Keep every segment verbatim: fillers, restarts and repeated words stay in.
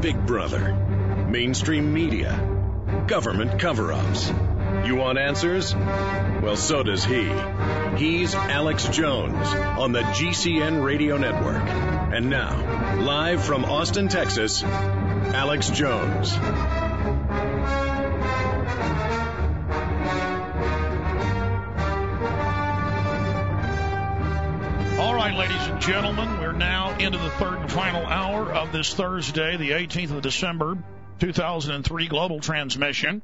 Big Brother, mainstream media, government cover-ups. You want answers? Well, so does he. He's Alex Jones on the G C N Radio Network. And now, live from Austin, Texas, Alex Jones. All right, ladies and gentlemen, we're now into the third and final hour of this Thursday, the eighteenth of December, two thousand three global transmission.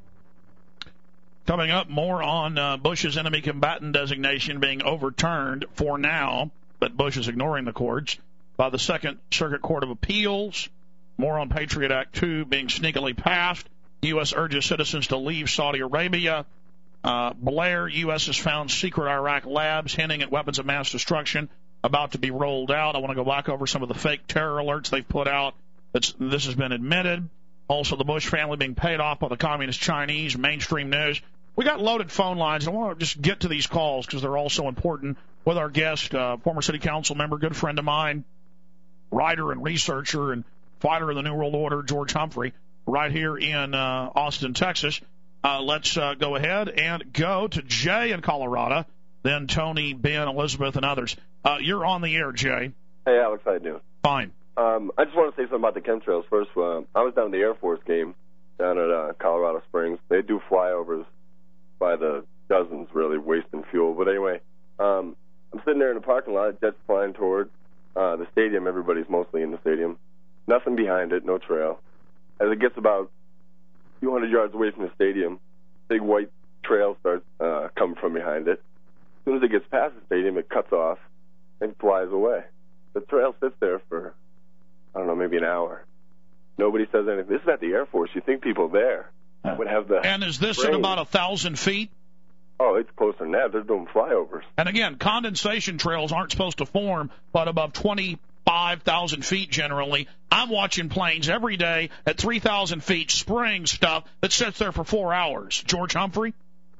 Coming up, more on uh, Bush's enemy combatant designation being overturned for now, but Bush is ignoring the courts, by the Second Circuit Court of Appeals. More on Patriot Act two being sneakily passed. U S urges citizens to leave Saudi Arabia. Uh, Blair, U S has found secret Iraq labs hinting at weapons of mass destruction about to be rolled out. I want to go back over some of the fake terror alerts they've put out. It's, this has been admitted. Also, the Bush family being paid off by the communist Chinese, mainstream news. We got loaded phone lines. I want to just get to these calls because they're all so important with our guest, uh, former city council member, good friend of mine, writer and researcher and fighter of the New World Order, George Humphrey, right here in uh, Austin, Texas. Uh, let's uh, go ahead and go to Jay in Colorado, then Tony, Ben, Elizabeth, and others. Uh, you're on the air, Jay. Hey, Alex, how you doing? Fine. Um, I just want to say something about the chemtrails. First, uh, I was down at the Air Force game down at uh, Colorado Springs. They do flyovers by the dozens, really, wasting fuel. But anyway, um, I'm sitting there in the parking lot, jets flying toward uh, the stadium. Everybody's mostly in the stadium. Nothing behind it, no trail. As it gets about a few hundred yards away from the stadium, big white trail starts uh, coming from behind it. As soon as it gets past the stadium, it cuts off and flies away. The trail sits there for, I don't know, maybe an hour. Nobody says anything. This is at the Air Force. You think people there would have the... And is this brain. at about a thousand feet? Oh, it's closer than that. They're doing flyovers. And again, condensation trails aren't supposed to form but above twenty-five thousand feet generally. I'm watching planes every day at three thousand feet spraying stuff that sits there for four hours. George Humphrey?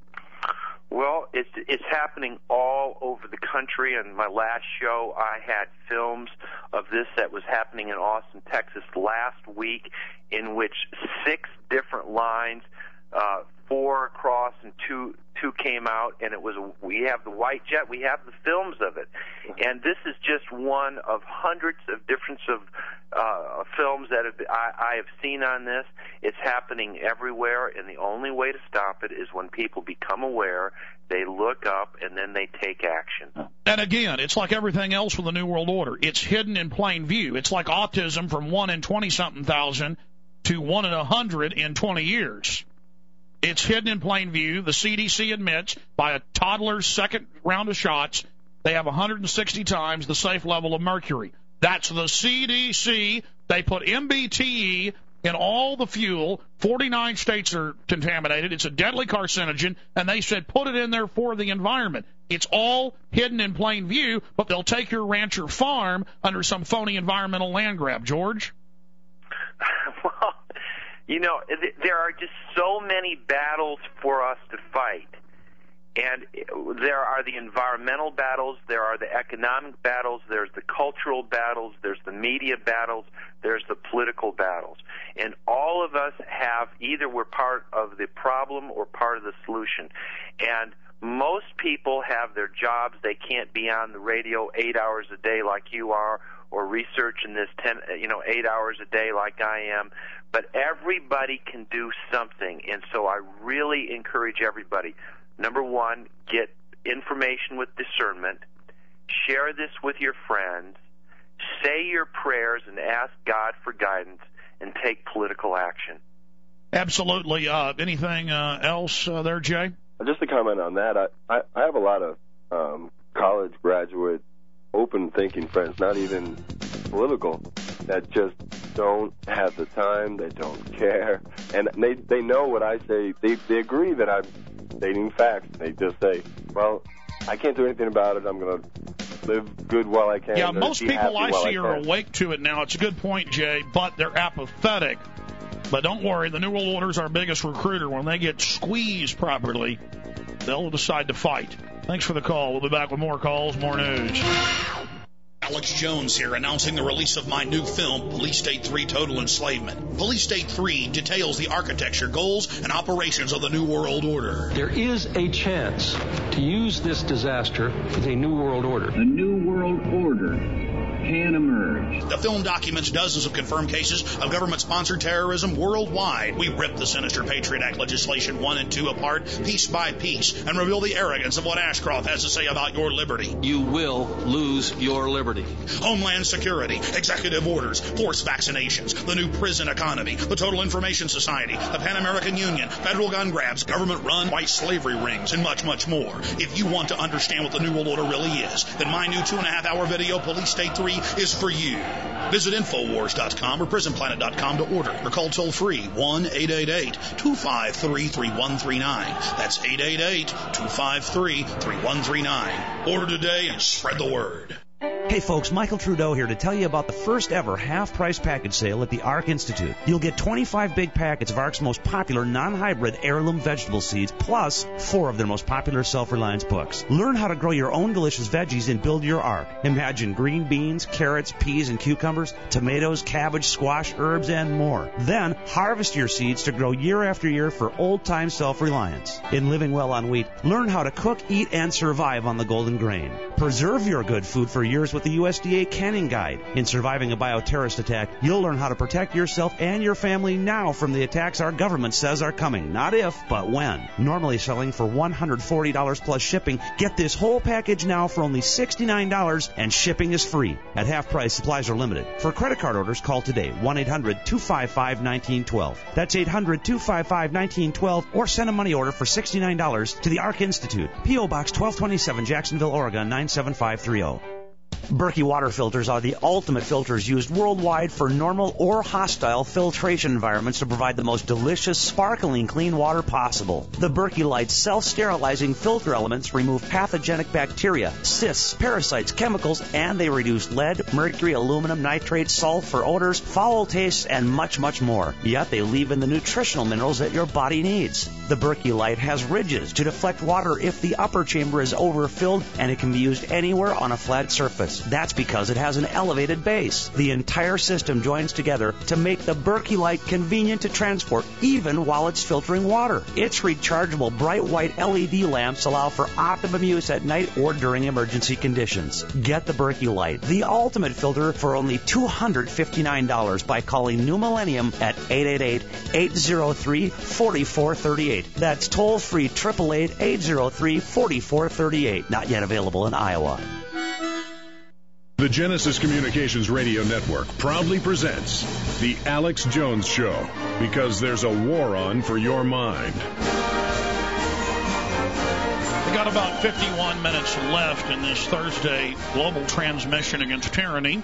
Well, it's it's happening all over the country. And my last show, I had films of this that was happening in Austin, Texas last week, in which six different lines, uh, four across and two two came out, and it was we have the white jet, we have the films of it, and this is just one of hundreds of different of uh, films that have, I, I have seen on this. It's happening everywhere, and the only way to stop it is when people become aware, they look up, and then they take action. And again, it's like everything else with the New World Order. It's hidden in plain view. It's like autism from one in twenty-something thousand to one in a hundred in twenty years. It's hidden in plain view. The C D C admits by a toddler's second round of shots, they have one hundred sixty times the safe level of mercury. That's the C D C. They put M B T E in all the fuel. forty-nine states are contaminated. It's a deadly carcinogen, and they said put it in there for the environment. It's all hidden in plain view, but they'll take your ranch or farm under some phony environmental land grab. George? Well, you know, there are just so many battles for us to fight. And there are the environmental battles, there are the economic battles, there's the cultural battles, there's the media battles, there's the political battles. And all of us have, either we're part of the problem or part of the solution. And most people have their jobs. They can't be on the radio eight hours a day like you are, or researching this ten, you know, eight hours a day like I am. But everybody can do something. And so I really encourage everybody. Number one, get information with discernment. Share this with your friends. Say your prayers and ask God for guidance, and take political action. Absolutely. Uh, anything uh, else uh, there, Jay? Just to comment on that, I, I, I have a lot of um, college graduate, open-thinking friends, not even political, that just don't have the time, they don't care, and they they know what I say. They, they agree that I'm stating facts. They just say, well, I can't do anything about it. I'm going to live good while I can. Yeah, most people I see I are awake to it now. It's a good point, Jay, but they're apathetic. But don't worry, the New World Order is our biggest recruiter. When they get squeezed properly, they'll decide to fight. Thanks for the call. We'll be back with more calls, more news. Alex Jones here, announcing the release of my new film, Police State three Total Enslavement. Police State three details the architecture, goals, and operations of the New World Order. There is a chance to use this disaster with a New World Order. A New World Order can emerge. The film documents dozens of confirmed cases of government-sponsored terrorism worldwide. We rip the sinister Patriot Act legislation one and two apart, piece by piece, and reveal the arrogance of what Ashcroft has to say about your liberty. You will lose your liberty. Homeland Security, executive orders, forced vaccinations, the new prison economy, the Total Information Society, the Pan American Union, federal gun grabs, government-run white slavery rings, and much, much more. If you want to understand what the New World Order really is, then my new two-and-a-half-hour video, Police State three, is for you. Visit Infowars dot com or Prison Planet dot com to order, or call toll-free one eight eight eight, two five three, three one three nine. That's eight eight eight, two five three, three one three nine. Order today and spread the word. Hey folks, Michael Trudeau here to tell you about the first ever half-price package sale at the ARC Institute. You'll get twenty-five big packets of ARC's most popular non-hybrid heirloom vegetable seeds, plus four of their most popular self-reliance books. Learn how to grow your own delicious veggies and build your ARC. Imagine green beans, carrots, peas, and cucumbers, tomatoes, cabbage, squash, herbs, and more. Then harvest your seeds to grow year after year for old-time self-reliance. In Living Well on Wheat, learn how to cook, eat, and survive on the golden grain. Preserve your good food for years with the U S D A Canning Guide. In Surviving a Bioterrorist Attack, you'll learn how to protect yourself and your family now from the attacks our government says are coming. Not if, but when. Normally selling for one hundred forty dollars plus shipping, get this whole package now for only sixty-nine dollars, and shipping is free. At half price, supplies are limited. For credit card orders, call today, one eight hundred, two five five, one nine one two. That's eight hundred, two five five, one nine one two, or send a money order for sixty-nine dollars to the ARC Institute, P O Box twelve twenty-seven, Jacksonville, Oregon, nine seven five three zero. Berkey water filters are the ultimate filters used worldwide for normal or hostile filtration environments to provide the most delicious, sparkling, clean water possible. The Berkey Light self-sterilizing filter elements remove pathogenic bacteria, cysts, parasites, chemicals, and they reduce lead, mercury, aluminum, nitrates, sulfur, odors, foul tastes, and much, much more. Yet they leave in the nutritional minerals that your body needs. The Berkey Light has ridges to deflect water if the upper chamber is overfilled, and it can be used anywhere on a flat surface. That's because it has an elevated base. The entire system joins together to make the Berkey Light convenient to transport, even while it's filtering water. Its rechargeable bright white L E D lamps allow for optimum use at night or during emergency conditions. Get the Berkey Light, the ultimate filter, for only two hundred fifty-nine dollars by calling New Millennium at eight eight eight, eight zero three, four four three eight. That's toll-free, eight eight eight, eight zero three, four four three eight. Not yet available in Iowa. The Genesis Communications Radio Network proudly presents The Alex Jones Show, because there's a war on for your mind. We got about fifty-one minutes left in this Thursday global transmission against tyranny.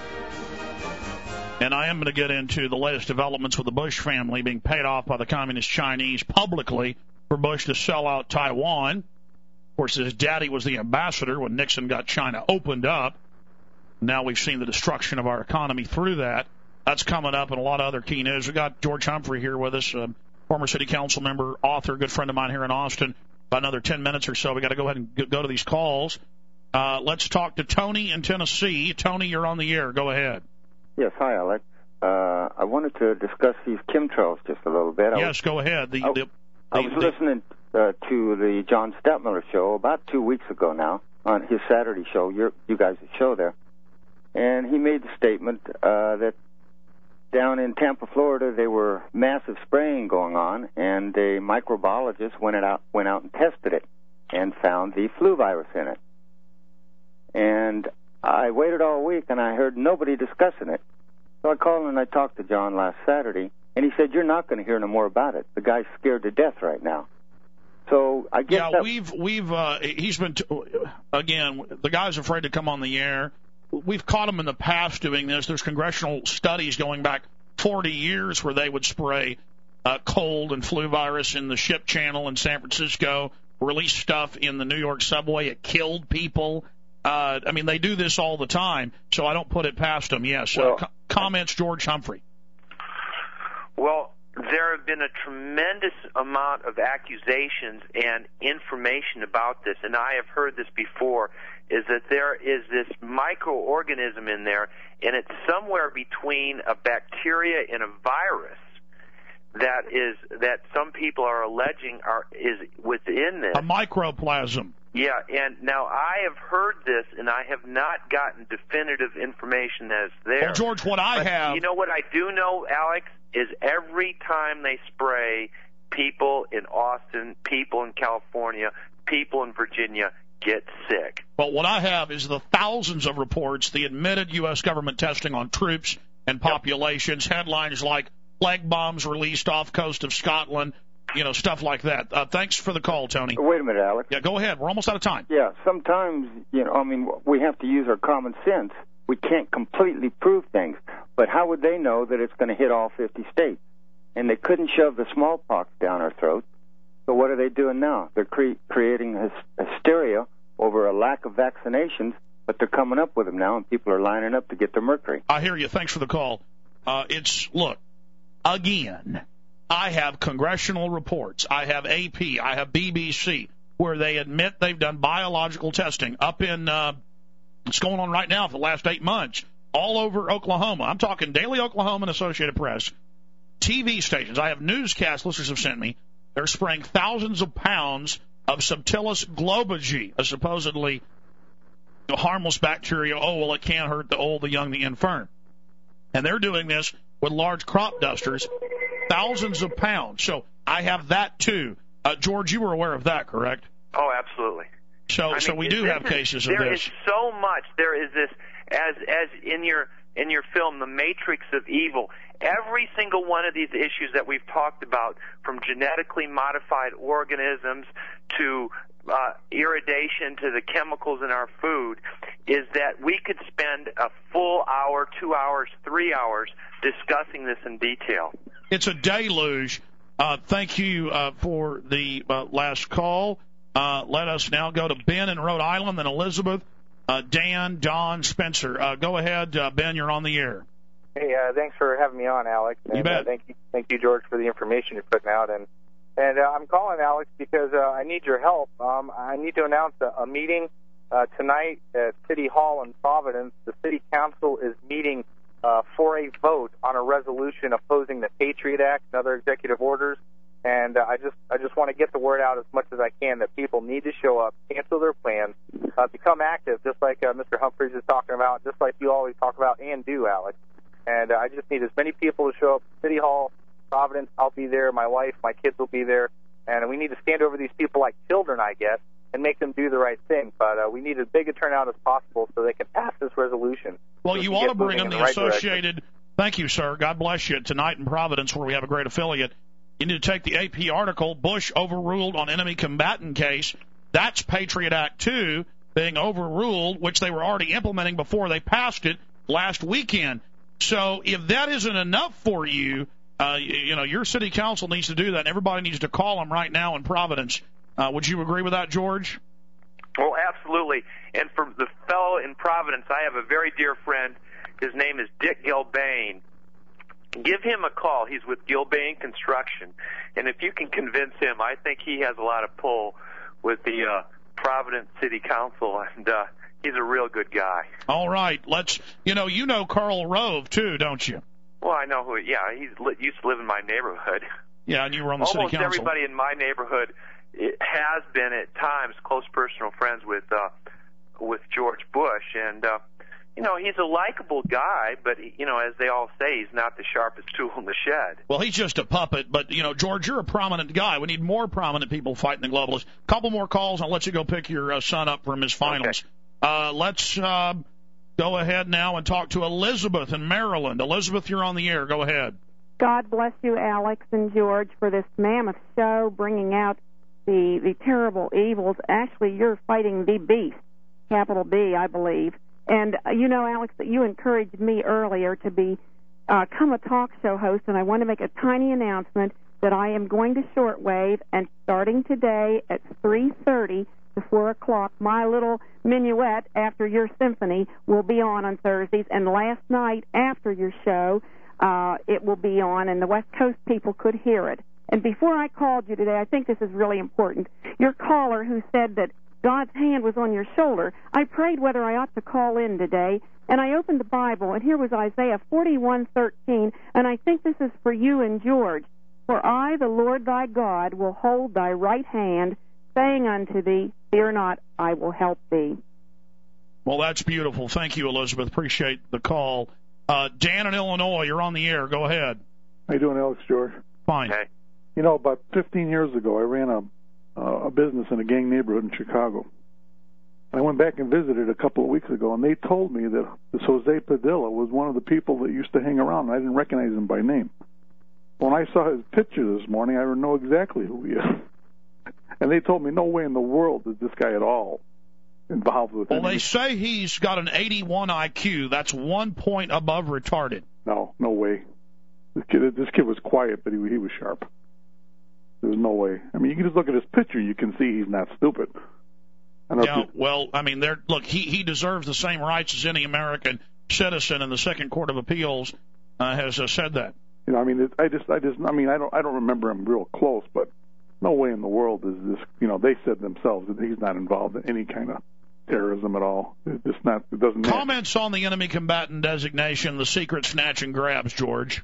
And I am going to get into the latest developments with the Bush family being paid off by the Communist Chinese publicly for Bush to sell out Taiwan. Of course, his daddy was the ambassador when Nixon got China opened up. Now we've seen the destruction of our economy through that. That's coming up, and a lot of other key news. We've got George Humphrey here with us, a former city council member, author, good friend of mine here in Austin. About another ten minutes or so, we got to go ahead and go to these calls. Uh, let's talk to Tony in Tennessee. Tony, you're on the air. Go ahead. Yes, hi, Alex. Uh, I wanted to discuss these chemtrails just a little bit. I yes, was, go ahead. The, I, the, I was the, listening uh, to the John Stadtmiller show about two weeks ago now, on his Saturday show, your, you guys' show there. And he made the statement uh, that down in Tampa, Florida, there were massive spraying going on, and a microbiologist went out went out and tested it and found the flu virus in it. And I waited all week, and I heard nobody discussing it. So I called and I talked to John last Saturday, and he said, "You're not going to hear no more about it. The guy's scared to death right now." So I guess yeah, that... we've we've uh, he's been t- again. The guy's afraid to come on the air. We've caught him in the past doing this. There's congressional studies going back forty years where they would spray uh, cold and flu virus in the ship channel in San Francisco, release stuff in the New York subway. It killed people. Uh, I mean, they do this all the time, so I don't put it past them. Yes. Well, uh, co- comments, George Humphrey. Well, there have been a tremendous amount of accusations and information about this, and I have heard this before. is that there is this microorganism in there, and it's somewhere between a bacteria and a virus that is that some people are alleging are is within this. A microplasm. Yeah, and now I have heard this, and I have not gotten definitive information that it's there. Well, George, what I but have... You know what I do know, Alex, is every time they spray, people in Austin, people in California, people in Virginia get sick. Well, what I have is the thousands of reports, the admitted U S government testing on troops and populations, yep. Headlines like plague bombs released off coast of Scotland, you know, stuff like that. Uh, thanks for the call, Tony. Wait a minute, Alex. Yeah, go ahead. We're almost out of time. Yeah, sometimes, you know, I mean, we have to use our common sense. We can't completely prove things, but how would they know that it's going to hit all fifty states? And they couldn't shove the smallpox down our throats. So what are they doing now? They're cre- creating hys- hysteria over a lack of vaccinations, but they're coming up with them now, and people are lining up to get their mercury. I hear you. Thanks for the call. Uh, it's, look, again, I have congressional reports, I have A P, I have B B C, where they admit they've done biological testing up in, uh, it's going on right now for the last eight months, all over Oklahoma. I'm talking Daily Oklahoma and Associated Press. T V stations, I have newscast listeners have sent me, they're spraying thousands of pounds of Subtilis globigee, a supposedly harmless bacteria. Oh, well, it can't hurt the old, the young, the infirm. And they're doing this with large crop dusters, thousands of pounds. So I have that, too. Uh, George, you were aware of that, correct? Oh, absolutely. So I so mean, we do have is, cases of there this. There is so much. There is this, as as in your in your film, The Matrix of Evil, every single one of these issues that we've talked about, from genetically modified organisms to uh, irradiation to the chemicals in our food, is that we could spend a full hour, two hours, three hours discussing this in detail. It's a deluge. Uh, thank you uh, for the uh, last call. Uh, let us now go to Ben in Rhode Island, then Elizabeth, uh, Dan, Don, Spencer. Uh, go ahead, uh, Ben, you're on the air. Hey, uh, thanks for having me on, Alex. And, you bet. Uh, thank you, thank you, George, for the information you're putting out. And and uh, I'm calling, Alex, because uh, I need your help. Um, I need to announce a, a meeting uh, tonight at City Hall in Providence. The City Council is meeting uh, for a vote on a resolution opposing the Patriot Act and other executive orders. And uh, I just I just want to get the word out as much as I can that people need to show up, cancel their plans, uh, become active, just like uh, Mister Humphreys is talking about, just like you always talk about and do, Alex. And uh, I just need as many people to show up at City Hall, Providence. I'll be there. My wife, my kids will be there. And we need to stand over these people like children, I guess, and make them do the right thing. But uh, we need as big a turnout as possible so they can pass this resolution. Well, so you ought to bring in the, the right Associated. Direction. Thank you, sir. God bless you. Tonight in Providence, where we have a great affiliate, you need to take the A P article, Bush overruled on enemy combatant case. That's Patriot Act two being overruled, which they were already implementing before they passed it last weekend. So if that isn't enough for you, uh, you, you know, your city council needs to do that, and everybody needs to call them right now in Providence. Uh, would you agree with that, George? Well, absolutely. And for the fellow in Providence, I have a very dear friend. His name is Dick Gilbane. Give him a call. He's with Gilbane Construction. And if you can convince him, I think he has a lot of pull with the uh, Providence City Council, and uh, he's a real good guy. All right. Let's, you know, you know Karl Rove, too, don't you? Well, I know who, yeah, he used to live in my neighborhood. Yeah, and you were on the Almost city council. Almost everybody in my neighborhood it has been at times close personal friends with uh, with George Bush, and uh, you know, he's a likable guy, but you know, as they all say, he's not the sharpest tool in the shed. Well, he's just a puppet, but you know, George, you're a prominent guy. We need more prominent people fighting the globalists. Couple more calls, and I'll let you go pick your uh, son up from his finals. Okay. Uh, let's uh, go ahead now and talk to Elizabeth in Maryland. Elizabeth, you're on the air. Go ahead. God bless you, Alex and George, for this mammoth show, bringing out the the terrible evils. Actually, you're fighting the beast, capital B, I believe. And uh, you know, Alex, that you encouraged me earlier to be uh, become a talk show host, and I want to make a tiny announcement that I am going to shortwave, and starting today at three thirty to four o'clock, my little minuet after your symphony will be on on Thursdays, and last night after your show, uh, it will be on, and the West Coast people could hear it. And before I called you today, I think this is really important. Your caller who said that God's hand was on your shoulder. I prayed whether I ought to call in today, and I opened the Bible, and here was Isaiah forty-one thirteen, and I think this is for you and George. For I, the Lord thy God, will hold thy right hand, saying unto thee, fear not, I will help thee. Well, that's beautiful. Thank you, Elizabeth. Appreciate the call. Uh, Dan in Illinois, you're on the air. Go ahead. How you doing, Alex, George? Fine. Okay. You know, about fifteen years ago, I ran a uh, a business in a gang neighborhood in Chicago. I went back and visited a couple of weeks ago, and they told me that this Jose Padilla was one of the people that used to hang around, and I didn't recognize him by name. When I saw his picture this morning, I know exactly who he is. And they told me no way in the world is this guy at all involved with it. Well, they say he's got an eighty-one I Q. That's one point above retarded. No, no way. This kid, this kid was quiet, but he, he was sharp. There's no way. I mean, you can just look at his picture. You can see he's not stupid. Yeah, well, I mean, there. Look, he, he deserves the same rights as any American citizen, and the Second Court of Appeals uh, has uh, said that. You know, I mean, it, I just, I just, I mean, I don't, I don't remember him real close, but no way in the world is this. You know, they said themselves that he's not involved in any kind of terrorism at all. It's just not. It doesn't. Comments matter. On the enemy combatant designation, the secret snatch and grabs, George.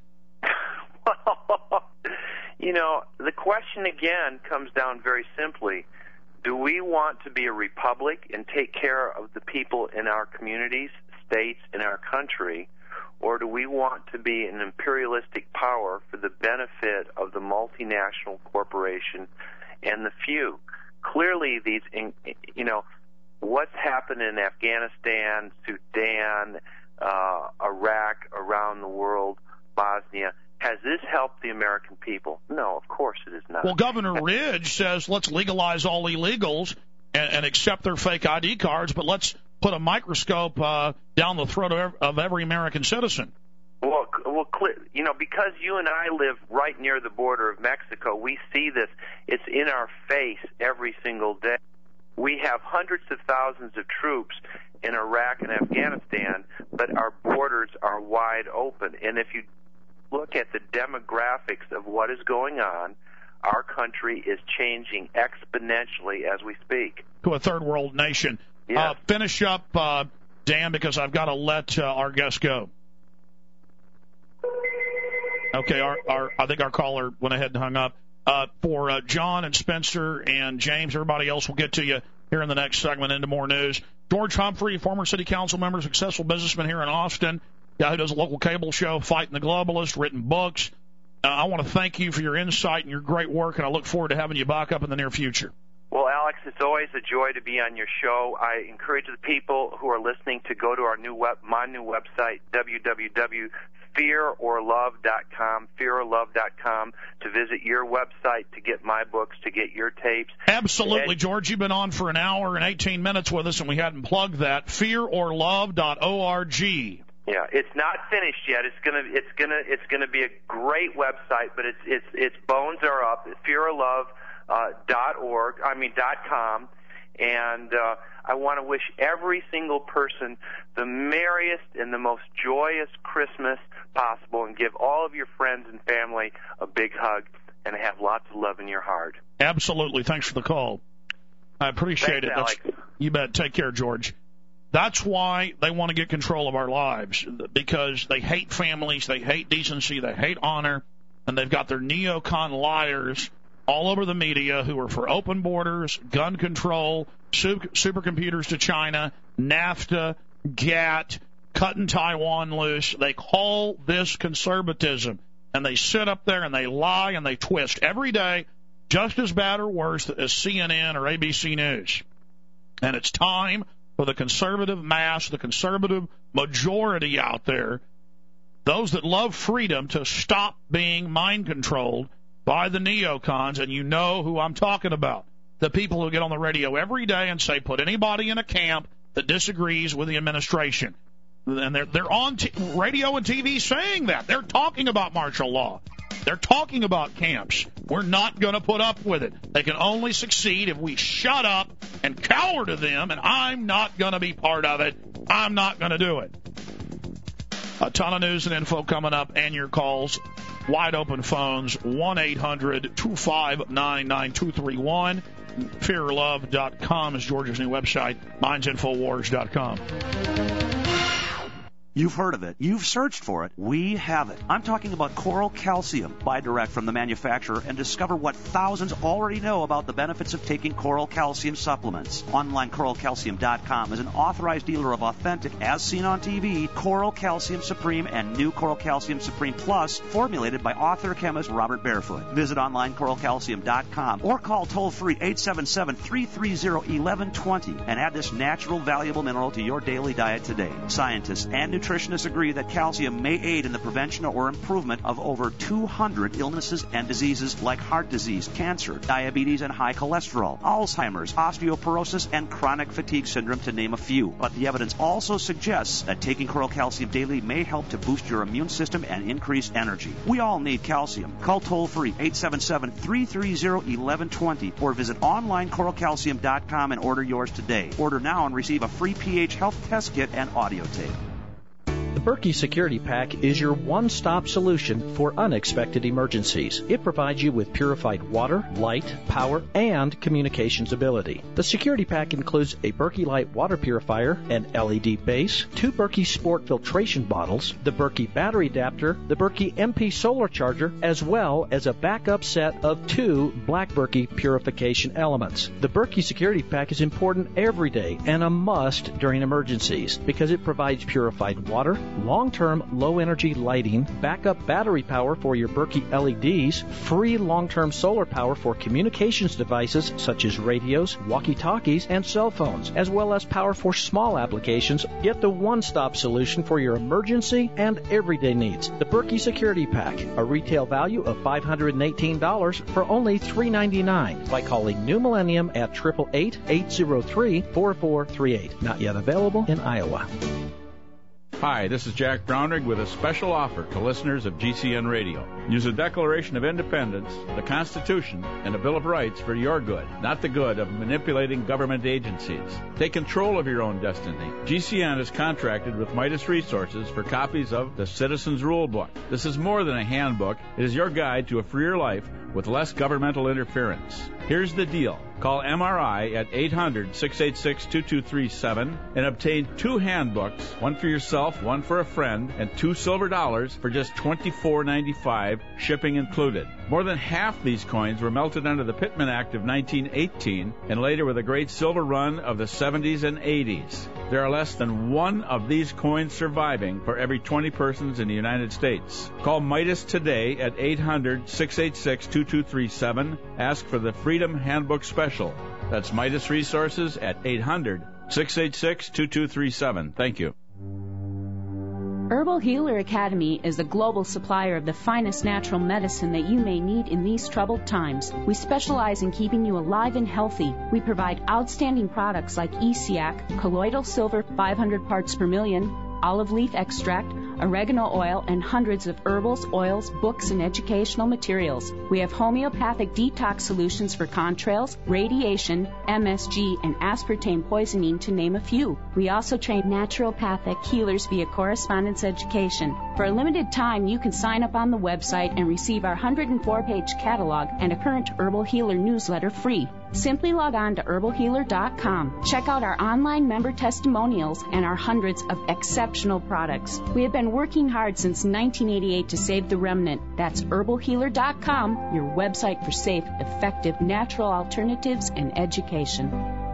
Well, you know, the question again comes down very simply. Do we want to be a republic and take care of the people in our communities, states, in our country, or do we want to be an imperialistic power for the benefit of the multinational corporation and the few? Clearly, these, you know, what's happened in Afghanistan, Sudan, uh, Iraq, around the world, Bosnia, has this helped the American people? No, of course it is not. Well, Governor Ridge says let's legalize all illegals and, and accept their fake I D cards, but let's put a microscope uh, down the throat of, of every American citizen. Well, well, you know, because you and I live right near the border of Mexico, we see this. It's in our face every single day. We have hundreds of thousands of troops in Iraq and Afghanistan, but our borders are wide open. And if you look at the demographics of what is going on, our country is changing exponentially as we speak. To a third world nation. Yes. Uh, finish up, uh, Dan, because I've got to let uh, our guest go. Okay, our, our I think our caller went ahead and hung up. Uh, for uh, John and Spencer and James, everybody else will get to you here in the next segment into more news. George Humphrey, former city council member, successful businessman here in Austin, guy who does a local cable show, Fighting the Globalist, written books. Uh, I want to thank you for your insight and your great work, and I look forward to having you back up in the near future. Well, Alex, it's always a joy to be on your show. I encourage the people who are listening to go to our new web, my new website, w w w dot fear or love dot com, fear or love dot com, to visit your website, to get my books, to get your tapes. Absolutely, and, George. You've been on for an hour and eighteen minutes with us, and we hadn't plugged that. fear or love dot org. Yeah, it's not finished yet. It's gonna, it's gonna, it's gonna be a great website, but it's, it's, its bones are up. fear or love dot org. I mean dot com, and uh, I want to wish every single person the merriest and the most joyous Christmas possible, and give all of your friends and family a big hug, and have lots of love in your heart. Absolutely. Thanks for the call. I appreciate Thanks, it. Alex. That's, you bet. Take care, George. That's why they want to get control of our lives, because they hate families, they hate decency, they hate honor, and they've got their neocon liars all over the media who are for open borders, gun control, super, supercomputers to China, NAFTA, GATT, cutting Taiwan loose. They call this conservatism, and they sit up there and they lie and they twist every day, just as bad or worse as C N N or A B C News. And it's time for the conservative mass, the conservative majority out there, those that love freedom, to stop being mind-controlled by the neocons, and you know who I'm talking about. The people who get on the radio every day and say, put anybody in a camp that disagrees with the administration. And they're, they're on t- radio and T V saying that. They're talking about martial law. They're talking about camps. We're not going to put up with it. They can only succeed if we shut up and cower to them, and I'm not going to be part of it. I'm not going to do it. A ton of news and info coming up, and your calls. Wide open phones, one eight hundred two five nine nine two three one. fear love dot com is George's new website, mines infowars dot com. You've heard of it. You've searched for it. We have it. I'm talking about Coral Calcium. Buy direct from the manufacturer and discover what thousands already know about the benefits of taking Coral Calcium supplements. Online coral calcium dot com is an authorized dealer of authentic, as seen on T V, Coral Calcium Supreme and new Coral Calcium Supreme Plus, formulated by author chemist Robert Barefoot. Visit online coral calcium dot com or call toll-free eight seven seven, three three zero, one one two zero and add this natural, valuable mineral to your daily diet today. Scientists and nutritionists Nutritionists agree that calcium may aid in the prevention or improvement of over two hundred illnesses and diseases like heart disease, cancer, diabetes, and high cholesterol, Alzheimer's, osteoporosis, and chronic fatigue syndrome, to name a few. But the evidence also suggests that taking Coral Calcium daily may help to boost your immune system and increase energy. We all need calcium. Call toll-free eight seven seven, three three zero, one one two zero or visit online coral calcium dot com and order yours today. Order now and receive a free pH health test kit and audio tape. The Berkey Security Pack is your one-stop solution for unexpected emergencies. It provides you with purified water, light, power, and communications ability. The Security Pack includes a Berkey Light water purifier, an L E D base, two Berkey Sport filtration bottles, the Berkey battery adapter, the Berkey M P solar charger, as well as a backup set of two Black Berkey purification elements. The Berkey Security Pack is important every day and a must during emergencies because it provides purified water, long-term low-energy lighting, backup battery power for your Berkey L E Ds, free long-term solar power for communications devices such as radios, walkie-talkies, and cell phones, as well as power for small applications. Get the one-stop solution for your emergency and everyday needs. The Berkey Security Pack, a retail value of five hundred eighteen dollars for only three hundred ninety-nine dollars by calling New Millennium at eight eight eight, eight zero three, four four three eight. Not yet available in Iowa. Hi, this is Jack Brownrigg with a special offer to listeners of G C N Radio. Use a Declaration of Independence, the Constitution, and a Bill of Rights for your good, not the good of manipulating government agencies. Take control of your own destiny. G C N is contracted with Midas Resources for copies of the Citizens Rule Book. This is more than a handbook. It is your guide to a freer life with less governmental interference. Here's the deal. Call M R I at eight hundred, six eight six, two two three seven and obtain two handbooks, one for yourself, one for a friend, and two silver dollars for just twenty-four ninety-five, shipping included. More than half these coins were melted under the Pittman Act of nineteen eighteen and later with a great silver run of the seventies and eighties. There are less than one of these coins surviving for every twenty persons in the United States. Call Midas today at eight hundred, six eight six, two two three seven. Ask for the Freedom Handbook Special. That's Midas Resources at eight hundred, six eight six, two two three seven. Thank you. Herbal Healer Academy is a global supplier of the finest natural medicine that you may need in these troubled times. We specialize in keeping you alive and healthy. We provide outstanding products like E C A C, colloidal silver five hundred parts per million, olive leaf extract, oregano oil, and hundreds of herbals, oils, books, and educational materials. We have homeopathic detox solutions for contrails, radiation, M S G, and aspartame poisoning, to name a few. We also train naturopathic healers via correspondence education. For a limited time, you can sign up on the website and receive our one hundred four page catalog and a current Herbal Healer newsletter free. Simply log on to herbal healer dot com. Check out our online member testimonials and our hundreds of exceptional products. We have been working hard since nineteen eighty-eight to save the remnant. That's herbal healer dot com, your website for safe, effective, natural alternatives and education.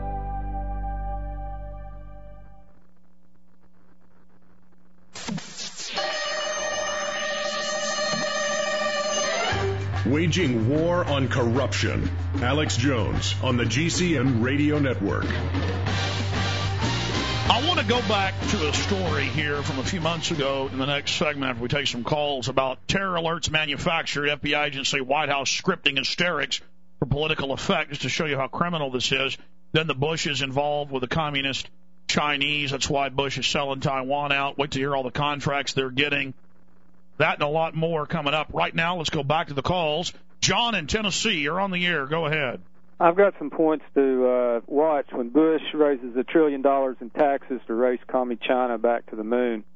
Waging war on corruption. Alex Jones on the G C N Radio Network. I want to go back to a story here from a few months ago in the next segment after we take some calls about terror alerts manufactured, F B I agency, White House scripting hysterics for political effect, just to show you how criminal this is. Then the Bush is involved with the communist Chinese. That's why Bush is selling Taiwan out. Wait to hear all the contracts they're getting. That and a lot more coming up. Right now, let's go back to the calls. John in Tennessee, you're on the air. Go ahead. I've got some points to uh, watch when Bush raises a trillion dollars in taxes to race commie China back to the moon.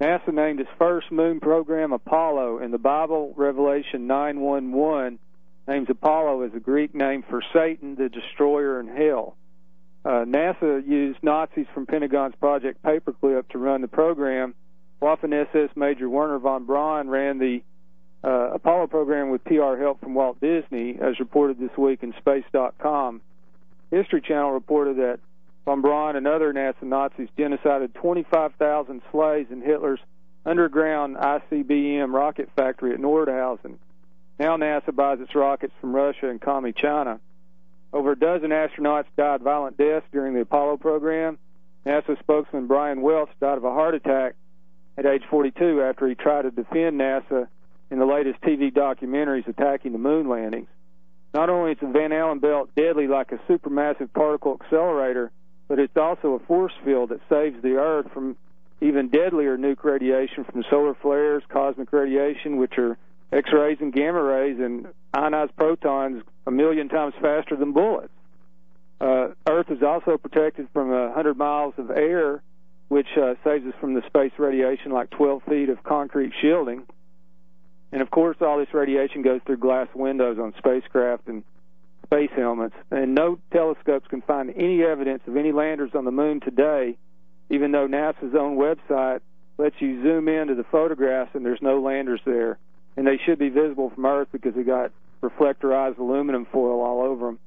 NASA named its first moon program Apollo, and the Bible, Revelation nine one one, names Apollo as a Greek name for Satan, the destroyer in hell. Uh, NASA used Nazis from Pentagon's Project Paperclip to run the program. Waffen S S Major Werner von Braun ran the uh, Apollo program with P R help from Walt Disney, as reported this week in space dot com. History Channel reported that von Braun and other NASA Nazis genocided twenty-five thousand slaves in Hitler's underground I C B M rocket factory at Nordhausen. Now NASA buys its rockets from Russia and Commie China. Over a dozen astronauts died violent deaths during the Apollo program. NASA spokesman Brian Welch died of a heart attack at age forty-two after he tried to defend NASA in the latest T V documentaries attacking the moon landings. Not only is the Van Allen belt deadly like a supermassive particle accelerator, but it's also a force field that saves the Earth from even deadlier nuke radiation from solar flares, cosmic radiation, which are X-rays and gamma rays, and ionized protons a million times faster than bullets. Uh, Earth is also protected from one hundred miles of air, which uh, saves us from the space radiation like twelve feet of concrete shielding. And, of course, all this radiation goes through glass windows on spacecraft and space helmets. And no telescopes can find any evidence of any landers on the moon today, even though NASA's own website lets you zoom into the photographs and there's no landers there. And they should be visible from Earth because they got reflectorized aluminum foil all over them.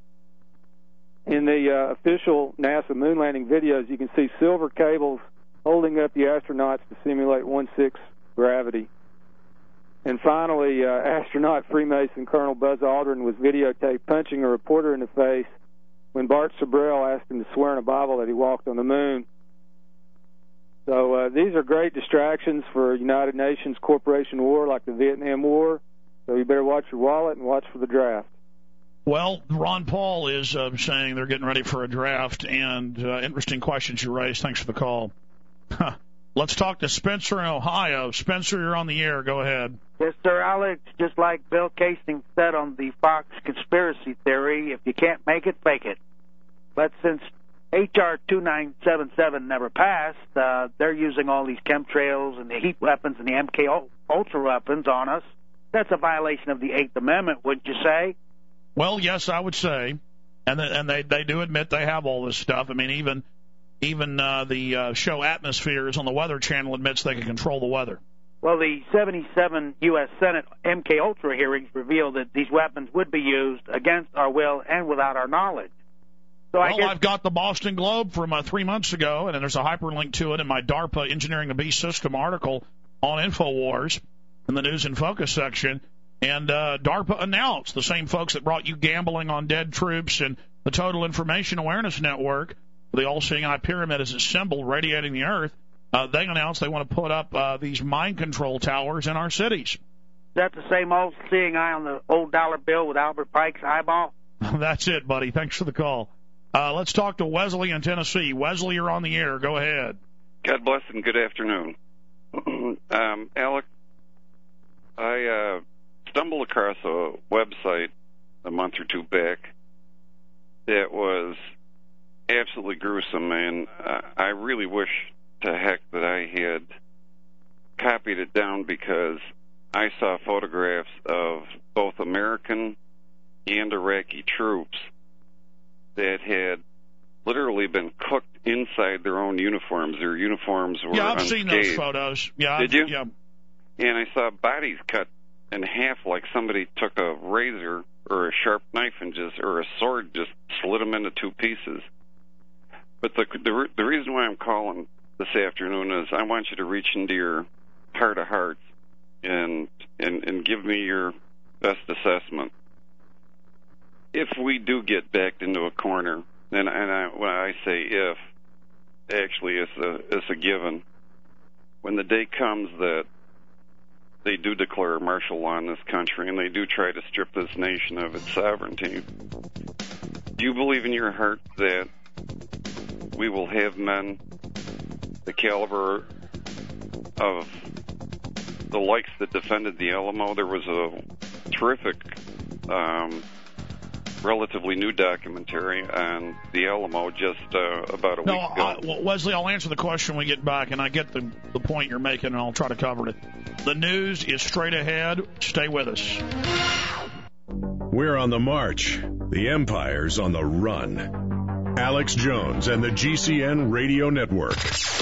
In the uh, official NASA moon landing videos, you can see silver cables holding up the astronauts to simulate one-sixth gravity. And finally, uh, astronaut Freemason Colonel Buzz Aldrin was videotaped punching a reporter in the face when Bart Sabrell asked him to swear in a Bible that he walked on the moon. So uh, these are great distractions for a United Nations corporation war like the Vietnam War. So you better watch your wallet and watch for the draft. Well, Ron Paul is uh, saying they're getting ready for a draft, and uh, interesting questions you raised. Thanks for the call. Let's talk to Spencer in Ohio. Spencer, you're on the air. Go ahead. Yes, sir, Alex. Just like Bill Casing said on the Fox conspiracy theory, if you can't make it, fake it. But since H R two nine seven seven never passed, uh, they're using all these chemtrails and the heat weapons and the M K Ultra weapons on us. That's a violation of the Eighth Amendment, wouldn't you say? Well, yes, I would say. And the, and they, they do admit they have all this stuff. I mean, even even uh, the uh, show Atmospheres on the Weather Channel admits they can control the weather. Well, the seventy-seven U S Senate M K Ultra hearings revealed that these weapons would be used against our will and without our knowledge. So well, I guess... I've got the Boston Globe from uh, three months ago, and there's a hyperlink to it in my DARPA Engineering the Beast System article on InfoWars in the News and Focus section. And uh, DARPA announced, the same folks that brought you gambling on dead troops and the Total Information Awareness Network, the all-seeing eye pyramid as its symbol radiating the Earth, uh, they announced they want to put up uh, these mind control towers in our cities. Is that the same old seeing eye on the old dollar bill with Albert Pike's eyeball? That's it, buddy. Thanks for the call. Uh, let's talk to Wesley in Tennessee. Wesley, you're on the air. Go ahead. God bless and good afternoon. um, Alex, I uh, stumbled across a website a month or two back that was absolutely gruesome, and uh, I really wish to heck that I had copied it down, because I saw photographs of both American and Iraqi troops that had literally been cooked inside their own uniforms. Their uniforms were Yeah, I've unscathed. seen those photos. Yeah, Did I've, you? Yeah. And I saw bodies cut in half like somebody took a razor or a sharp knife and just, or a sword, just slit them into two pieces. But the, the the reason why I'm calling this afternoon is I want you to reach into your heart of hearts and and and give me your best assessment. If we do get backed into a corner, and, and I, when I say if, actually it's a it's a given. When the day comes that they do declare martial law in this country and they do try to strip this nation of its sovereignty, do you believe in your heart that we will have men the caliber of the likes that defended the Alamo? There was a terrific um, relatively new documentary on the Alamo just uh, about a no, week ago. I, well, Wesley, I'll answer the question when we get back, and I get the, the point you're making, and I'll try to cover it. The news is straight ahead. Stay with us. We're on the march. The Empire's on the run. Alex Jones and the G C N Radio Network.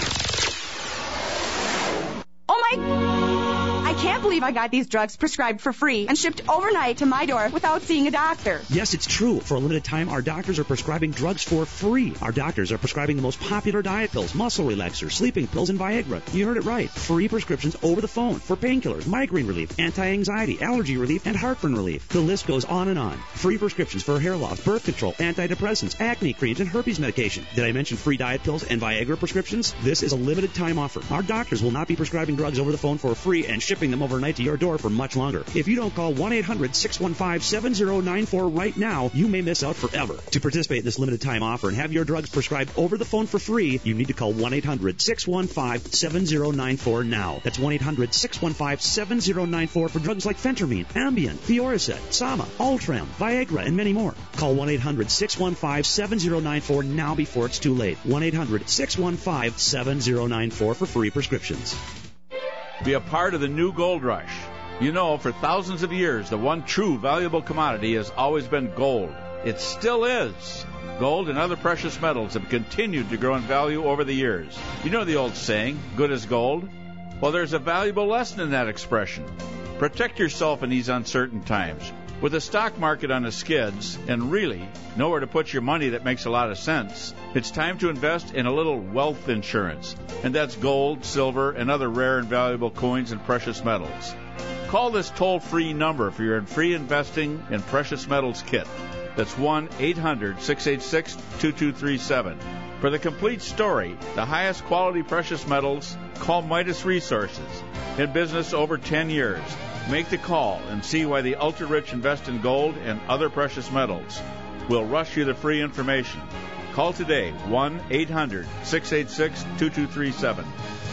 Oh, my... I can't believe I got these drugs prescribed for free and shipped overnight to my door without seeing a doctor. Yes, it's true. For a limited time, our doctors are prescribing drugs for free. Our doctors are prescribing the most popular diet pills, muscle relaxers, sleeping pills, and Viagra. You heard it right. Free prescriptions over the phone for painkillers, migraine relief, anti-anxiety, allergy relief, and heartburn relief. The list goes on and on. Free prescriptions for hair loss, birth control, antidepressants, acne creams, and herpes medication. Did I mention free diet pills and Viagra prescriptions? This is a limited time offer. Our doctors will not be prescribing drugs over the phone for free and shipping them overnight to your door for much longer. If you don't call one eight hundred six one five seven zero nine four right now, you may miss out forever. To participate in this limited time offer and have your drugs prescribed over the phone for free, you need to call one eight hundred six one five seven zero nine four now. That's one eight hundred six one five seven zero nine four for drugs like Phentermine, Ambien, Fioricet, Sama, Ultram, Viagra, and many more. Call one eight hundred six one five seven zero nine four now before it's too late. one eight hundred six one five seven zero nine four for free prescriptions. Be a part of the new gold rush. You know, for thousands of years, the one true valuable commodity has always been gold. It still is. Gold and other precious metals have continued to grow in value over the years. You know the old saying, good as gold? Well, there's a valuable lesson in that expression. Protect yourself in these uncertain times. With the stock market on the skids and really nowhere to put your money that makes a lot of sense, it's time to invest in a little wealth insurance. And that's gold, silver, and other rare and valuable coins and precious metals. Call this toll-free number for your free investing in precious metals kit. That's one eight hundred six eight six two two three seven. For the complete story, the highest quality precious metals, call Midas Resources. In business over ten years. Make the call and see why the ultra-rich invest in gold and other precious metals. We'll rush you the free information. Call today, one eight hundred six eight six two two three seven.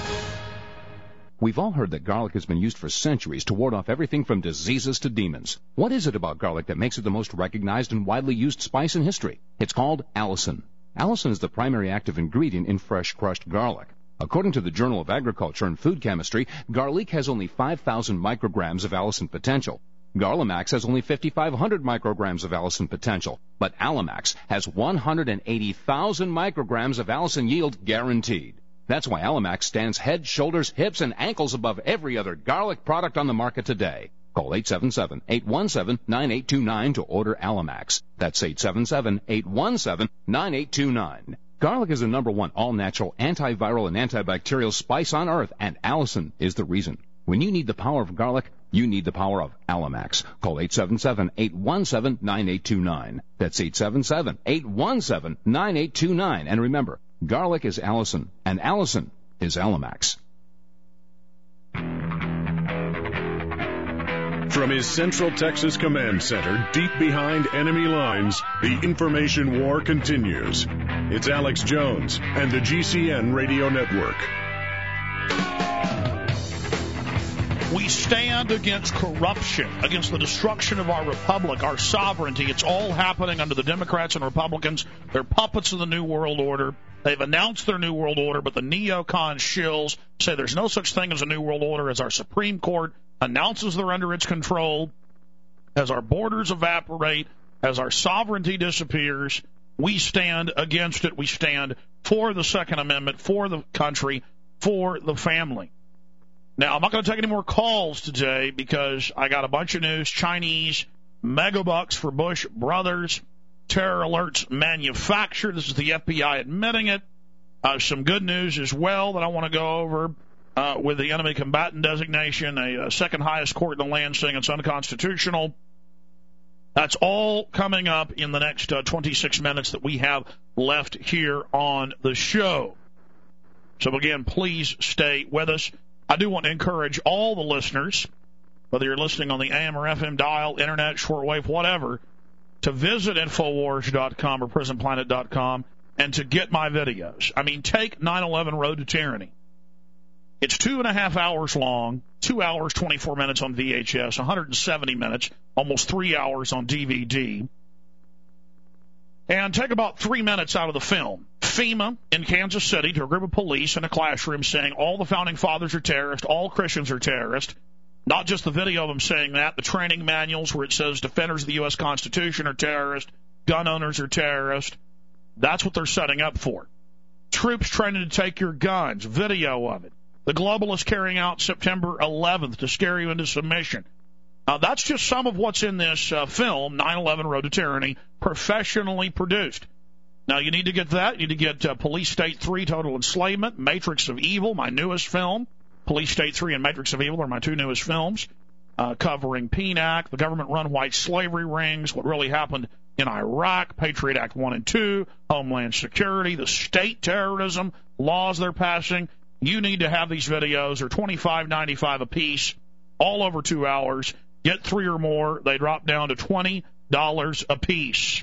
We've all heard that garlic has been used for centuries to ward off everything from diseases to demons. What is it about garlic that makes it the most recognized and widely used spice in history? It's called allicin. Allicin is the primary active ingredient in fresh crushed garlic. According to the Journal of Agriculture and Food Chemistry, garlic has only five thousand micrograms of allicin potential. Garlimax has only fifty-five hundred micrograms of allicin potential, but Allimax has one hundred eighty thousand micrograms of allicin yield guaranteed. That's why Allimax stands head, shoulders, hips, and ankles above every other garlic product on the market today. Call eight seven seven, eight one seven, nine eight two nine to order Allimax. That's eight seven seven, eight one seven, nine eight two nine. Garlic is the number one all-natural antiviral and antibacterial spice on earth, and allicin is the reason. When you need the power of garlic, you need the power of Allimax. Call eight seven seven, eight one seven, nine eight two nine. That's eight seven seven, eight one seven, nine eight two nine. And remember, garlic is allicin, and allicin is Allimax. From his Central Texas Command Center, deep behind enemy lines, the information war continues. It's Alex Jones and the G C N Radio Network. We stand against corruption, against the destruction of our republic, our sovereignty. It's all happening under the Democrats and Republicans. They're puppets of the New World Order. They've announced their New World Order, but the neocon shills say there's no such thing as a New World Order as our Supreme Court announces they're under its control, as our borders evaporate, as our sovereignty disappears. We stand against it. We stand for the Second Amendment, for the country, for the family. Now, I'm not going to take any more calls today because I got a bunch of news. Chinese megabucks for Bush brothers. Terror alerts manufactured. This is the F B I admitting it. Uh, some good news as well that I want to go over. Uh, with the enemy combatant designation, a, a second highest court in the land saying it's unconstitutional. That's all coming up in the next uh, twenty-six minutes that we have left here on the show. So again, please stay with us. I do want to encourage all the listeners, whether you're listening on the A M or F M dial, internet, shortwave, whatever, to visit Infowars dot com or Prison Planet dot com and to get my videos. I mean, take nine eleven Road to Tyranny. It's two and a half hours long, two hours, twenty-four minutes on V H S, one hundred seventy minutes, almost three hours on D V D. And take about three minutes out of the film. FEMA in Kansas City to a group of police in a classroom saying all the founding fathers are terrorists, all Christians are terrorists. Not just the video of them saying that, the training manuals where it says defenders of the U S Constitution are terrorists, gun owners are terrorists. That's what they're setting up for. Troops training to take your guns, video of it. The globalists carrying out September eleventh to scare you into submission. Uh, that's just some of what's in this uh, film, nine eleven Road to Tyranny, professionally produced. Now, you need to get that. You need to get uh, Police State three, Total Enslavement, Matrix of Evil, my newest film. Police State three and Matrix of Evil are my two newest films, uh, covering P N A C, the government-run white slavery rings, what really happened in Iraq, Patriot Act one and two, Homeland Security, the state terrorism laws they're passing. You need to have these videos. They're twenty-five ninety-five a piece, all over two hours. Get three or more. They drop down to twenty dollars a piece.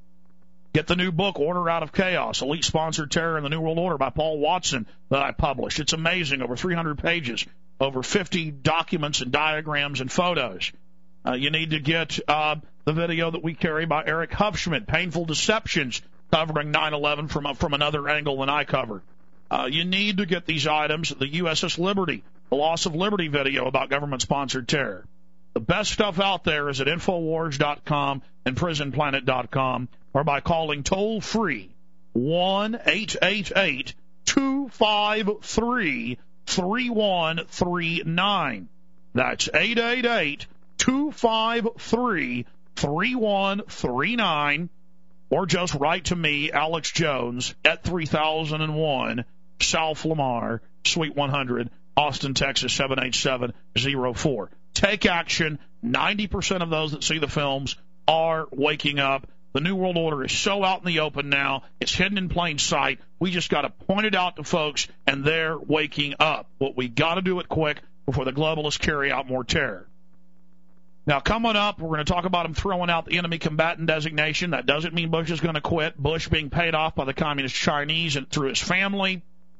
Get the new book, Order Out of Chaos, Elite Sponsored Terror in the New World Order by Paul Watson that I published. It's amazing, over three hundred pages, over fifty documents and diagrams and photos. Uh, you need to get uh, the video that we carry by Eric Hufschmidt, Painful Deceptions, covering nine eleven from, uh, from another angle than I covered. Uh, you need to get these items, the U S S Liberty, the Loss of Liberty video about government-sponsored terror. The best stuff out there is at Infowars dot com and Prison Planet dot com, or by calling toll-free one eight eight eight, two five three, three one three nine. That's eight eight eight, two five three, three one three nine, or just write to me, Alex Jones, at three thousand one South Lamar, Suite one hundred, Austin, Texas, seven eight seven zero four. Take action. ninety percent of those that see the films are waking up. The New World Order is so out in the open now, it's hidden in plain sight. We just got to point it out to folks, and they're waking up. But we got to do it quick before the globalists carry out more terror. Now, coming up, we're going to talk about them throwing out the enemy combatant designation. That doesn't mean Bush is going to quit. Bush being paid off by the communist Chinese and through his family.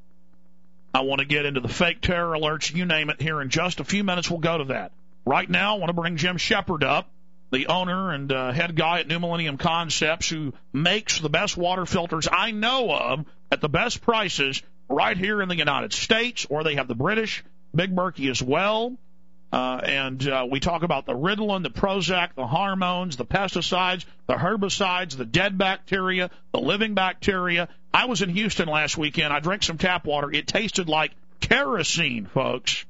I want to get into the fake terror alerts, you name it, here in just a few minutes. We'll go to that. Right now, I want to bring Jim Shepard up, the owner and uh, head guy at New Millennium Concepts, who makes the best water filters I know of at the best prices right here in the United States, or they have the British Big Berkey as well. Uh, and uh, we talk about the Ritalin, the Prozac, the hormones, the pesticides, the herbicides, the dead bacteria, the living bacteria. I was in Houston last weekend. I drank some tap water. It tasted like kerosene, folks.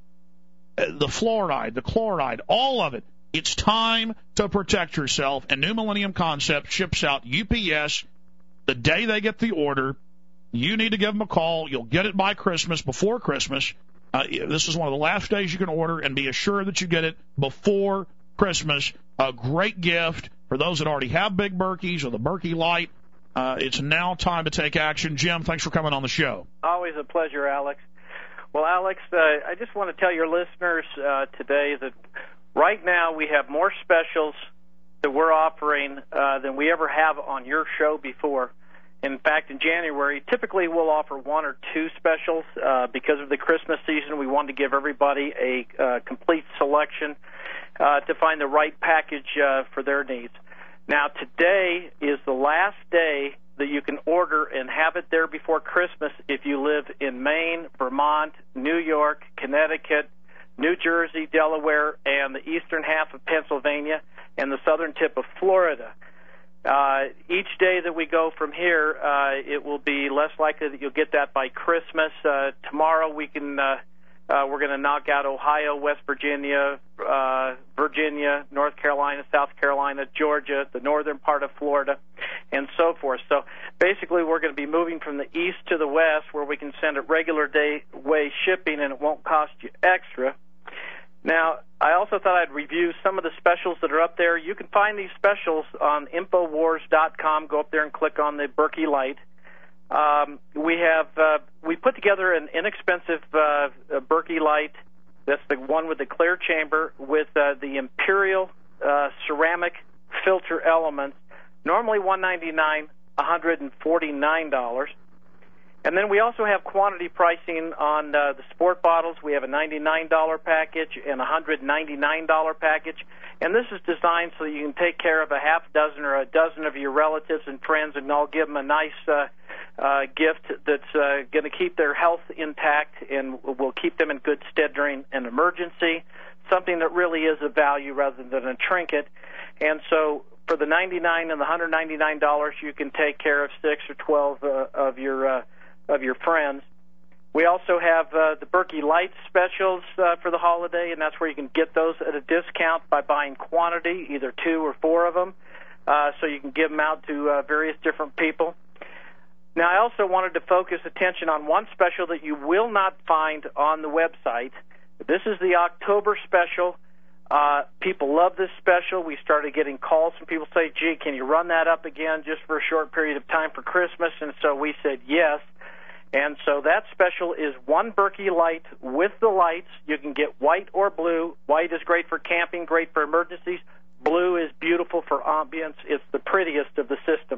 The fluoride, the chloride, all of it. It's time to protect yourself, and New Millennium Concepts ships out U P S the day they get the order. You need to give them a call. You'll get it by Christmas, before Christmas. Uh, this is one of the last days you can order, and be assured that you get it before Christmas. A great gift for those that already have Big Berkeys or the Berkey Light. Uh, it's now time to take action. Jim, thanks for coming on the show. Always a pleasure, Alex. Well, Alex, uh, I just want to tell your listeners uh, today that right now we have more specials that we're offering uh, than we ever have on your show before. In fact, in January, typically we'll offer one or two specials. Uh, because of the Christmas season, we wanted to give everybody a uh, complete selection uh, to find the right package uh, for their needs. Now, today is the last day that you can order and have it there before Christmas if you live in Maine, Vermont, New York, Connecticut, New Jersey, Delaware, and the eastern half of Pennsylvania and the southern tip of Florida. Uh, each day that we go from here, uh, it will be less likely that you'll get that by Christmas. Uh, tomorrow we can, uh, uh, we're going to knock out Ohio, West Virginia, uh, Virginia, North Carolina, South Carolina, Georgia, the northern part of Florida, and so forth. So basically we're going to be moving from the east to the west where we can send it regular day way shipping and it won't cost you extra. Now, I also thought I'd review some of the specials that are up there. You can find these specials on Infowars dot com. Go up there and click on the Berkey Light. Um, we have uh, we put together an inexpensive uh, Berkey Light. That's the one with the clear chamber with uh, the Imperial uh, ceramic filter elements. Normally one hundred ninety-nine dollars, one hundred forty-nine dollars. And then we also have quantity pricing on uh, the sport bottles. We have a ninety-nine dollars package and a one hundred ninety-nine dollars package. And this is designed so you can take care of a half dozen or a dozen of your relatives and friends and all give them a nice uh, uh, gift that's uh, going to keep their health intact and will keep them in good stead during an emergency, something that really is a value rather than a trinket. And so for the ninety-nine dollars and the one hundred ninety-nine dollars, you can take care of six or twelve uh, of your uh, of your friends. We also have uh, the Berkey Lights specials uh, for the holiday, and that's where you can get those at a discount by buying quantity, either two or four of them, uh, so you can give them out to uh, various different people. Now, I also wanted to focus attention on one special that you will not find on the website. This is the October special. Uh, people love this special. We started getting calls from people say, gee, can you run that up again just for a short period of time for Christmas? And so we said yes. And so that special is one Berkey Light with the lights. You can get white or blue. White is great for camping, great for emergencies. Blue is beautiful for ambience. It's the prettiest of the systems.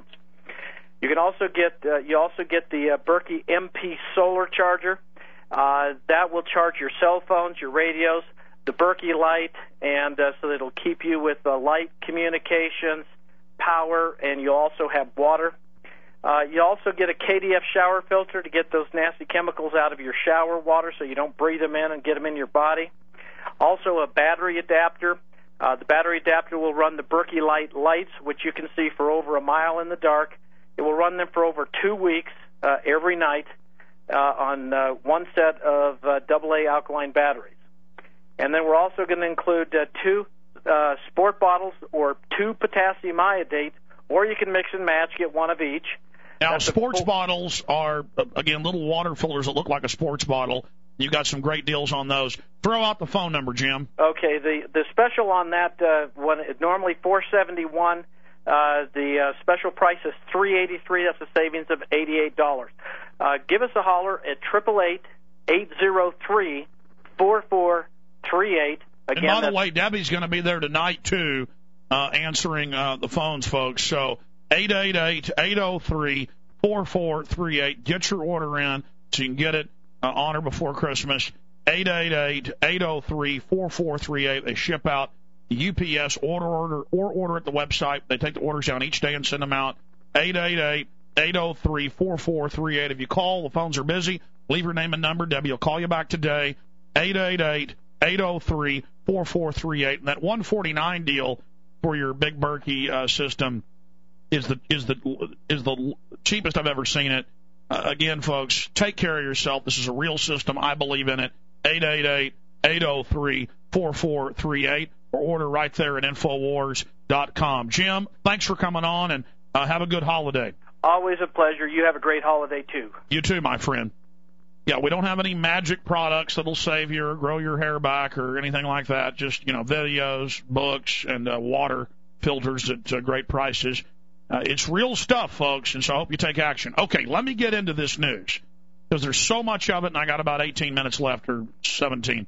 You can also get uh, you also get the uh, Berkey M P solar charger. Uh, that will charge your cell phones, your radios, the Berkey Light, and uh, so it'll keep you with uh, light communications, power, and you'll also have water. Uh, you also get a K D F shower filter to get those nasty chemicals out of your shower water so you don't breathe them in and get them in your body. Also a battery adapter. Uh, the battery adapter will run the Berkey Light lights, which you can see for over a mile in the dark. It will run them for over two weeks uh, every night uh, on uh, one set of uh, double A alkaline batteries. And then we're also going to include uh, two uh, sport bottles or two potassium iodate, or you can mix and match, get one of each. Now, That's sports full- bottles are, again, little water fillers that look like a sports bottle. You've got some great deals on those. Throw out the phone number, Jim. Okay, the the special on that, uh, when it, normally four seventy-one, uh, the uh, special price is three eighty-three. That's a savings of eighty-eight dollars. Uh, give us a holler at triple eight eight zero three four four three eight. Again, and by the that's- way, Debbie's going to be there tonight, too, uh, answering uh, the phones, folks. So eight eight eight eight zero three four four three eight. Get your order in so you can get it uh, on or before Christmas. eight eight eight eight zero three four four three eight. They ship out U P S, order, order, or order at the website. They take the orders down each day and send them out. eight eight eight eight zero three four four three eight. If you call, the phones are busy. Leave your name and number. Debbie will call you back today. eight eight eight eight zero three four four three eight. And that one forty-nine deal for your big Berkey uh, system is the is the is the cheapest I've ever seen it. Uh, again, folks, take care of yourself. This is a real system. I believe in it. eight eight eight eight zero three four four three eight, or order right there at infowars dot com. Jim, thanks for coming on, and uh, have a good holiday. Always a pleasure. You have a great holiday, too. You too, my friend. Yeah, we don't have any magic products that'll save you or grow your hair back or anything like that. Just, you know, videos, books, and uh, water filters at uh, great prices. Uh, it's real stuff, folks, and so I hope you take action. Okay, let me get into this news because there's so much of it, and I got about eighteen minutes left, or seventeen.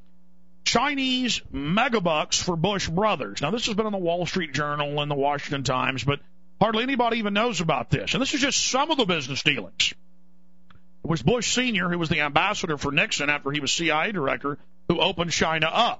Chinese megabucks for Bush brothers. Now, this has been in the Wall Street Journal and the Washington Times, but hardly anybody even knows about this. And this is just some of the business dealings. It was Bush Senior, who was the ambassador for Nixon after he was C I A director, who opened China up.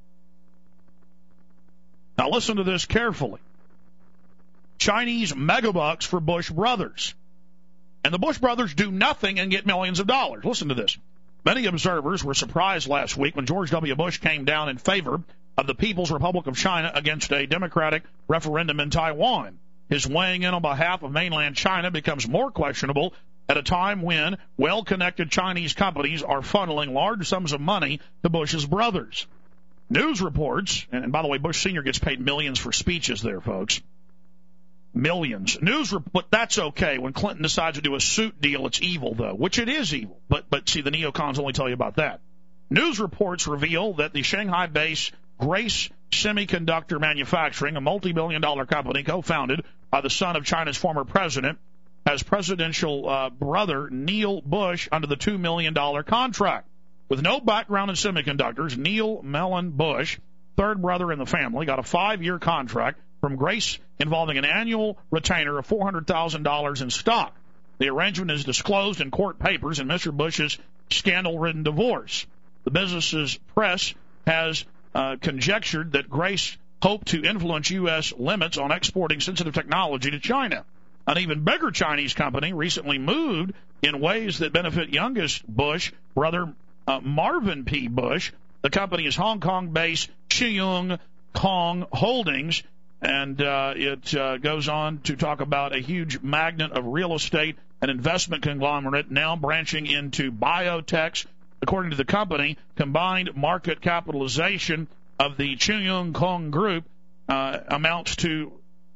Now, listen to this carefully. Chinese megabucks for Bush brothers. And the Bush brothers do nothing and get millions of dollars. Listen to this. Many observers were surprised last week when George W. Bush came down in favor of the People's Republic of China against a democratic referendum in Taiwan. His weighing in on behalf of mainland China becomes more questionable at a time when well-connected Chinese companies are funneling large sums of money to Bush's brothers. News reports, and by the way, Bush Senior gets paid millions for speeches there, folks. Millions. News, but that's okay. When Clinton decides to do a suit deal, it's evil, though, which it is evil. But, but see, the neocons only tell you about that. News reports reveal that the Shanghai-based Grace Semiconductor Manufacturing, a multi-billion dollar company co-founded by the son of China's former president, has presidential uh, brother Neil Bush under the two million dollars contract. With no background in semiconductors, Neil Mellon Bush, third brother in the family, got a five-year contract from Grace involving an annual retainer of four hundred thousand dollars in stock. The arrangement is disclosed in court papers in Mister Bush's scandal-ridden divorce. The business's press has uh, conjectured that Grace hoped to influence U S limits on exporting sensitive technology to China. An even bigger Chinese company recently moved in ways that benefit youngest Bush brother uh, Marvin P. Bush. The company is Hong Kong-based Chiyung Kong Holdings, and uh, it uh, goes on to talk about a huge magnet of real estate and investment conglomerate now branching into biotechs. According to the company, combined market capitalization of the Chiyung Kong Group uh, amounts to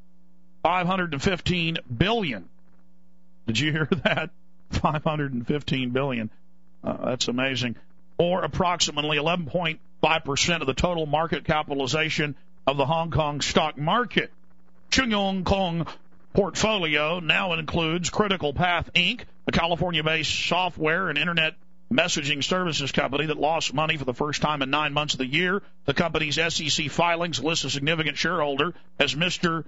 five hundred fifteen billion dollars. Did you hear that? five hundred fifteen billion dollars. Uh, that's amazing. Or approximately eleven point five percent of the total market capitalization of the Hong Kong stock market. Chiyung Kong portfolio now includes Critical Path Incorporated, a California-based software and internet messaging services company that lost money for the first time in nine months of the year. The company's S E C filings list a significant shareholder as Mister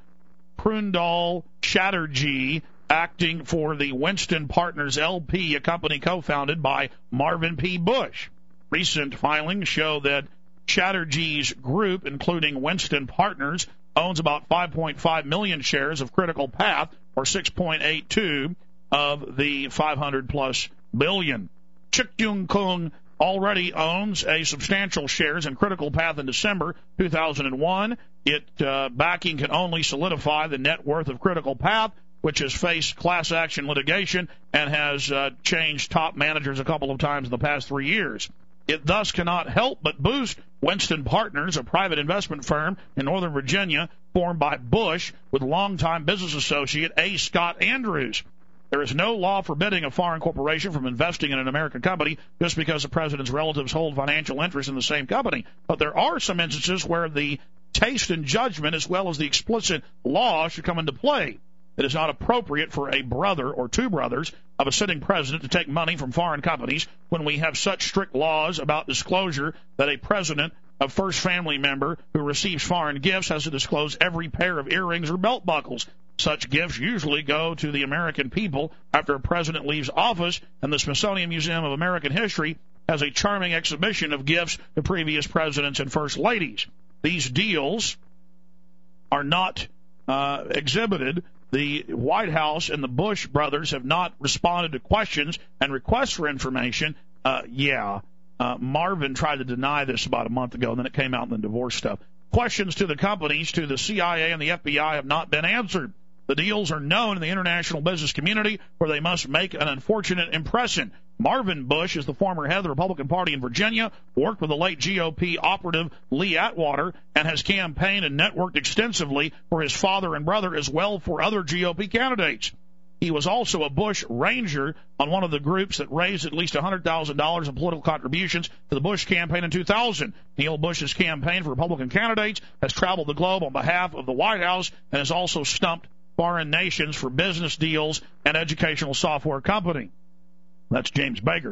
Prundal Chatterjee, acting for the Winston Partners L P, a company co-founded by Marvin P. Bush. Recent filings show that Chatterjee's group, including Winston Partners, owns about five point five million shares of Critical Path, or six point eight two of the five hundred plus billion. Chiyung Kong already owns a substantial shares in Critical Path in December two thousand one. It uh, backing can only solidify the net worth of Critical Path, which has faced class action litigation and has uh, changed top managers a couple of times in the past three years. It thus cannot help but boost Winston Partners, a private investment firm in Northern Virginia formed by Bush with longtime business associate A. Scott Andrews. There is no law forbidding a foreign corporation from investing in an American company just because the president's relatives hold financial interest in the same company. But there are some instances where the taste and judgment, as well as the explicit law, should come into play. It is not appropriate for a brother or two brothers of a sitting president to take money from foreign companies when we have such strict laws about disclosure that a president of first family member who receives foreign gifts has to disclose every pair of earrings or belt buckles. Such gifts usually go to the American people after a president leaves office, and the Smithsonian Museum of American History has a charming exhibition of gifts to previous presidents and first ladies. These deals are not uh, exhibited. The White House and the Bush brothers have not responded to questions and requests for information. Uh, yeah, uh, Marvin tried to deny this about a month ago, and then it came out in the divorce stuff. Questions to the companies, to the C I A and the F B I have not been answered. The deals are known in the international business community where they must make an unfortunate impression. Marvin Bush is the former head of the Republican Party in Virginia, worked with the late G O P operative Lee Atwater, and has campaigned and networked extensively for his father and brother as well for other G O P candidates. He was also a Bush Ranger on one of the groups that raised at least one hundred thousand dollars in political contributions to the Bush campaign in two thousand. Neil Bush's campaign for Republican candidates has traveled the globe on behalf of the White House and has also stumped foreign nations for business deals and educational software company. That's James Baker.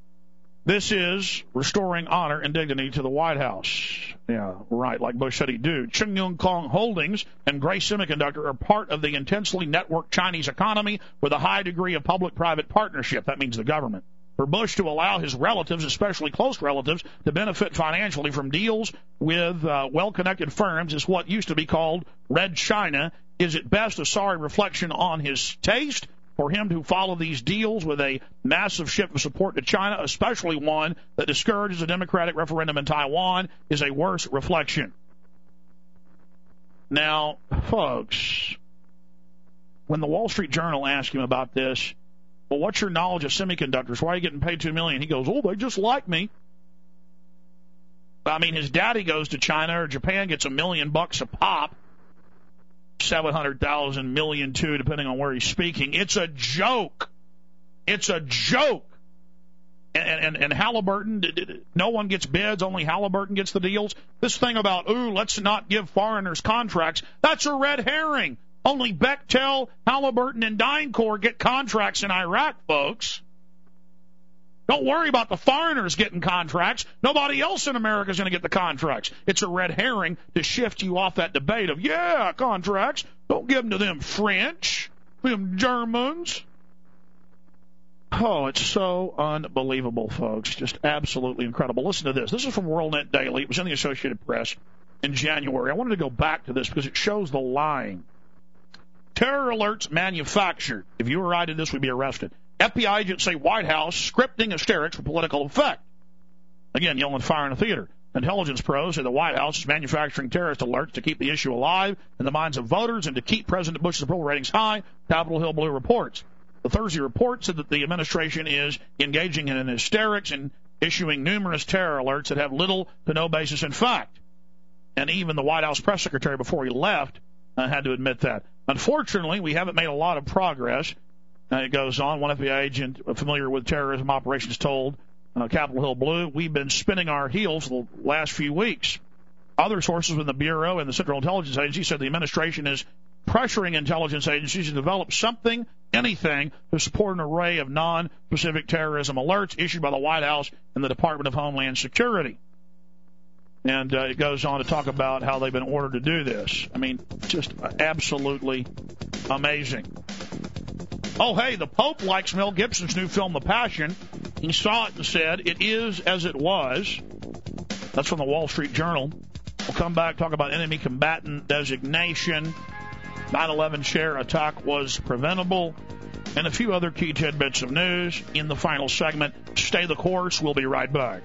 This is restoring honor and dignity to the White House. Yeah, right, like Bush said he'd do. Chiyung Kong Holdings and Grace Semiconductor are part of the intensely networked Chinese economy with a high degree of public-private partnership. That means the government. For Bush to allow his relatives, especially close relatives, to benefit financially from deals with uh, well-connected firms is what used to be called Red China. Is at best a sorry reflection on his taste. For him to follow these deals with a massive shift of support to China, especially one that discourages a democratic referendum in Taiwan, is a worse reflection. Now, folks, when the Wall Street Journal asked him about this, well, what's your knowledge of semiconductors? Why are you getting paid two million dollars? He goes, oh, they just like me. I mean, his daddy goes to China or Japan, gets a million bucks a pop. seven hundred thousand million too, depending on where he's speaking. It's a joke. It's a joke. And, and, and Halliburton, no one gets bids, only Halliburton gets the deals. This thing about, ooh, let's not give foreigners contracts, that's a red herring. Only Bechtel, Halliburton, and DynCorp get contracts in Iraq, folks. Don't worry about the foreigners getting contracts. Nobody else in America is going to get the contracts. It's a red herring to shift you off that debate of, yeah, contracts. Don't give them to them French, them Germans. Oh, it's so unbelievable, folks. Just absolutely incredible. Listen to this. This is from WorldNet Daily. It was in the Associated Press in January. I wanted to go back to this because it shows the lying. Terror alerts manufactured. If you were right in this, we'd be arrested. F B I agents say White House scripting hysterics for political effect. Again, yelling fire in a theater. Intelligence pros say the White House is manufacturing terrorist alerts to keep the issue alive in the minds of voters and to keep President Bush's approval ratings high, Capitol Hill Blue reports. The Thursday report said that the administration is engaging in hysterics and issuing numerous terror alerts that have little to no basis in fact. And even the White House press secretary, before he left, uh, had to admit that. Unfortunately, we haven't made a lot of progress. Uh, it goes on. One F B I agent familiar with terrorism operations told uh, Capitol Hill Blue, we've been spinning our heels the last few weeks. Other sources within the Bureau and the Central Intelligence Agency said the administration is pressuring intelligence agencies to develop something, anything, to support an array of non-specific terrorism alerts issued by the White House and the Department of Homeland Security. And uh, it goes on to talk about how they've been ordered to do this. I mean, just absolutely amazing. Oh, hey, the Pope likes Mel Gibson's new film, The Passion. He saw it and said, it is as it was. That's from the Wall Street Journal. We'll come back, talk about enemy combatant designation. nine eleven share attack was preventable, and a few other key tidbits of news in the final segment. Stay the course. We'll be right back.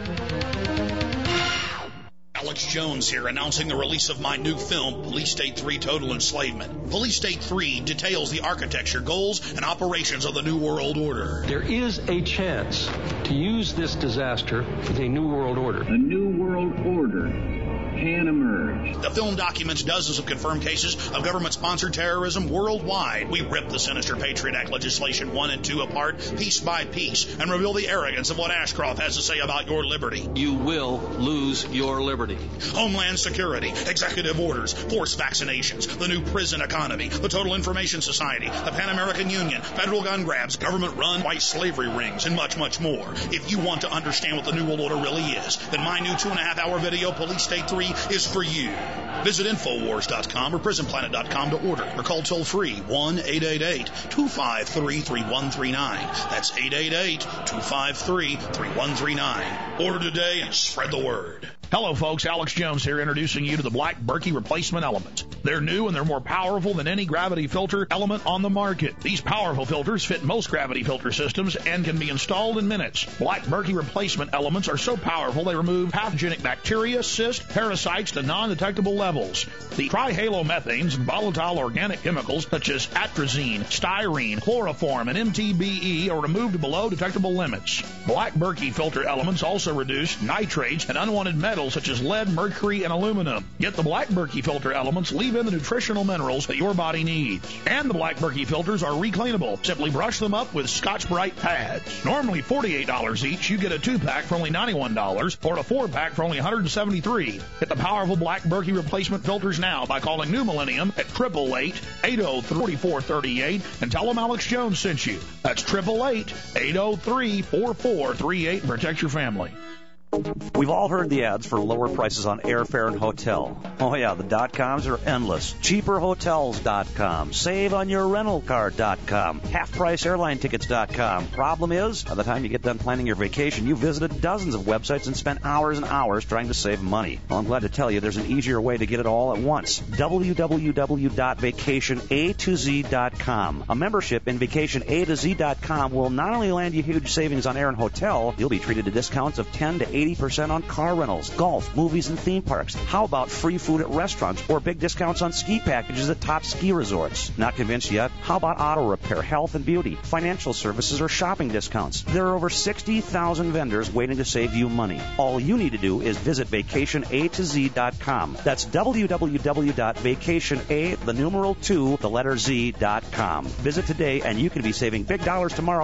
Alex Jones here, announcing the release of my new film, Police State three Total Enslavement. Police State three details the architecture, goals, and operations of the New World Order. There is a chance to use this disaster with a New World Order. A New World Order can emerge. The film documents dozens of confirmed cases of government-sponsored terrorism worldwide. We rip the sinister Patriot Act legislation one and two apart, piece by piece, and reveal the arrogance of what Ashcroft has to say about your liberty. You will lose your liberty. Homeland Security, executive orders, forced vaccinations, the new prison economy, the Total Information Society, the Pan American Union, federal gun grabs, government-run white slavery rings, and much, much more. If you want to understand what the New World Order really is, then my new two-and-a-half-hour video, Police State three, is for you. Visit Infowars dot com or Prison Planet dot com to order, or call toll-free one eight eight eight, two five three, three one three nine. That's eight eight eight, two five three, three one three nine. Order today and spread the word. Hello, folks. Alex Jones here, introducing you to the Black Berkey replacement elements. They're new and they're more powerful than any gravity filter element on the market. These powerful filters fit most gravity filter systems and can be installed in minutes. Black Berkey replacement elements are so powerful they remove pathogenic bacteria, cysts, parasites to non-detectable levels. The trihalomethanes and volatile organic chemicals such as atrazine, styrene, chloroform, and M T B E are removed below detectable limits. Black Berkey filter elements also reduce nitrates and unwanted metals such as lead, mercury, and aluminum. Yet the Black Berkey filter elements leave in the nutritional minerals that your body needs. And the Black Berkey filters are recleanable. Simply brush them up with Scotch-Brite pads. Normally forty-eight dollars each, you get a two-pack for only ninety-one dollars or a four-pack for only one hundred seventy-three dollars. Get the powerful Black Berkey replacement filters now by calling New Millennium at eight eight eight, eight oh three, four four three eight and tell them Alex Jones sent you. That's eight eight eight, eight oh three, four four three eight and protect your family. We've all heard the ads for lower prices on airfare and hotel. Oh yeah, the dot-coms are endless. cheaper hotels dot com, save on your rental car dot com, half price airline tickets dot com. Problem is, by the time you get done planning your vacation, you've visited dozens of websites and spent hours and hours trying to save money. Well, I'm glad to tell you there's an easier way to get it all at once. w w w dot vacation a to z dot com. A membership in vacation a to z dot com will not only land you huge savings on air and hotel, you'll be treated to discounts of ten to eighty percent on car rentals, golf, movies, and theme parks. How about free food at restaurants or big discounts on ski packages at top ski resorts? Not convinced yet? How about auto repair, health and beauty, financial services, or shopping discounts? There are over sixty thousand vendors waiting to save you money. All you need to do is visit vacation a to z dot com. That's w w w dot vacation a, the numeral two, the letter z dot com. Visit today and you can be saving big dollars tomorrow.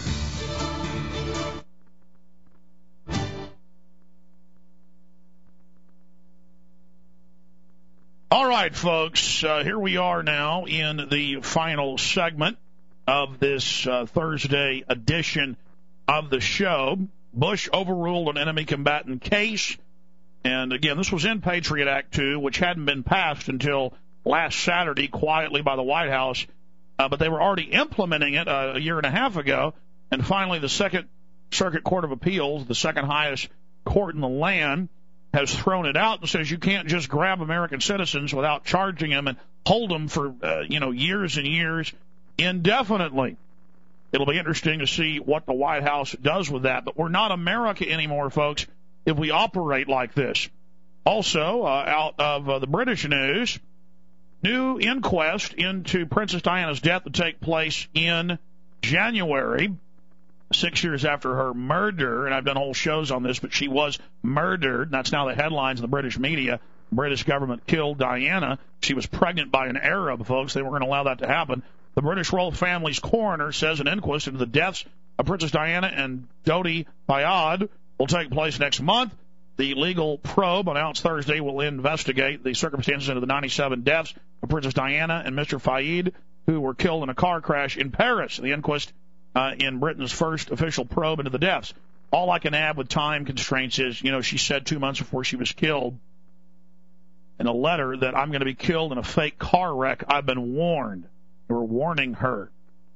All right, folks, uh, here we are now in the final segment of this uh, Thursday edition of the show. Bush overruled an enemy combatant case. And, again, this was in Patriot Act two, which hadn't been passed until last Saturday quietly by the White House. Uh, but they were already implementing it uh, a year and a half ago. And finally, the Second Circuit Court of Appeals, the second highest court in the land, has thrown it out and says you can't just grab American citizens without charging them and hold them for, uh, you know, years and years indefinitely. It'll be interesting to see what the White House does with that. But we're not America anymore, folks, if we operate like this. Also, uh, out of uh, the British news, new inquest into Princess Diana's death to take place in January, six years after her murder. And I've done whole shows on this, but she was murdered. And that's now the headlines in the British media. The British government killed Diana. She was pregnant by an Arab, folks. They weren't going to allow that to happen. The British royal family's coroner says an inquest into the deaths of Princess Diana and Dodi Fayed will take place next month. The legal probe announced Thursday will investigate the circumstances into the ninety-seven deaths of Princess Diana and Mister Fayed, who were killed in a car crash in Paris. The inquest uh, in Britain's first official probe into the deaths. All I can add with time constraints is, you know, she said two months before she was killed in a letter that I'm going to be killed in a fake car wreck. I've been warned. They were warning her.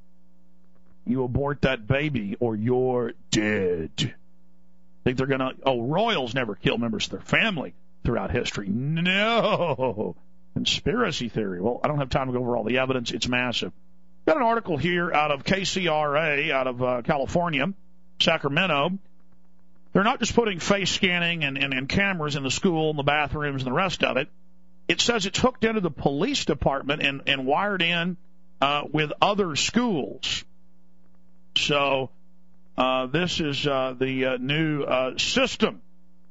You abort that baby or you're dead. Think they're going to, oh, royals never kill members of their family throughout history. No. Conspiracy theory. Well, I don't have time to go over all the evidence. It's massive. Got an article here out of K C R A, out of uh, California, Sacramento. They're not just putting face scanning and, and, and cameras in the school and the bathrooms and the rest of it. It says it's hooked into the police department and, and wired in uh, with other schools. So uh, this is uh, the uh, new uh, system.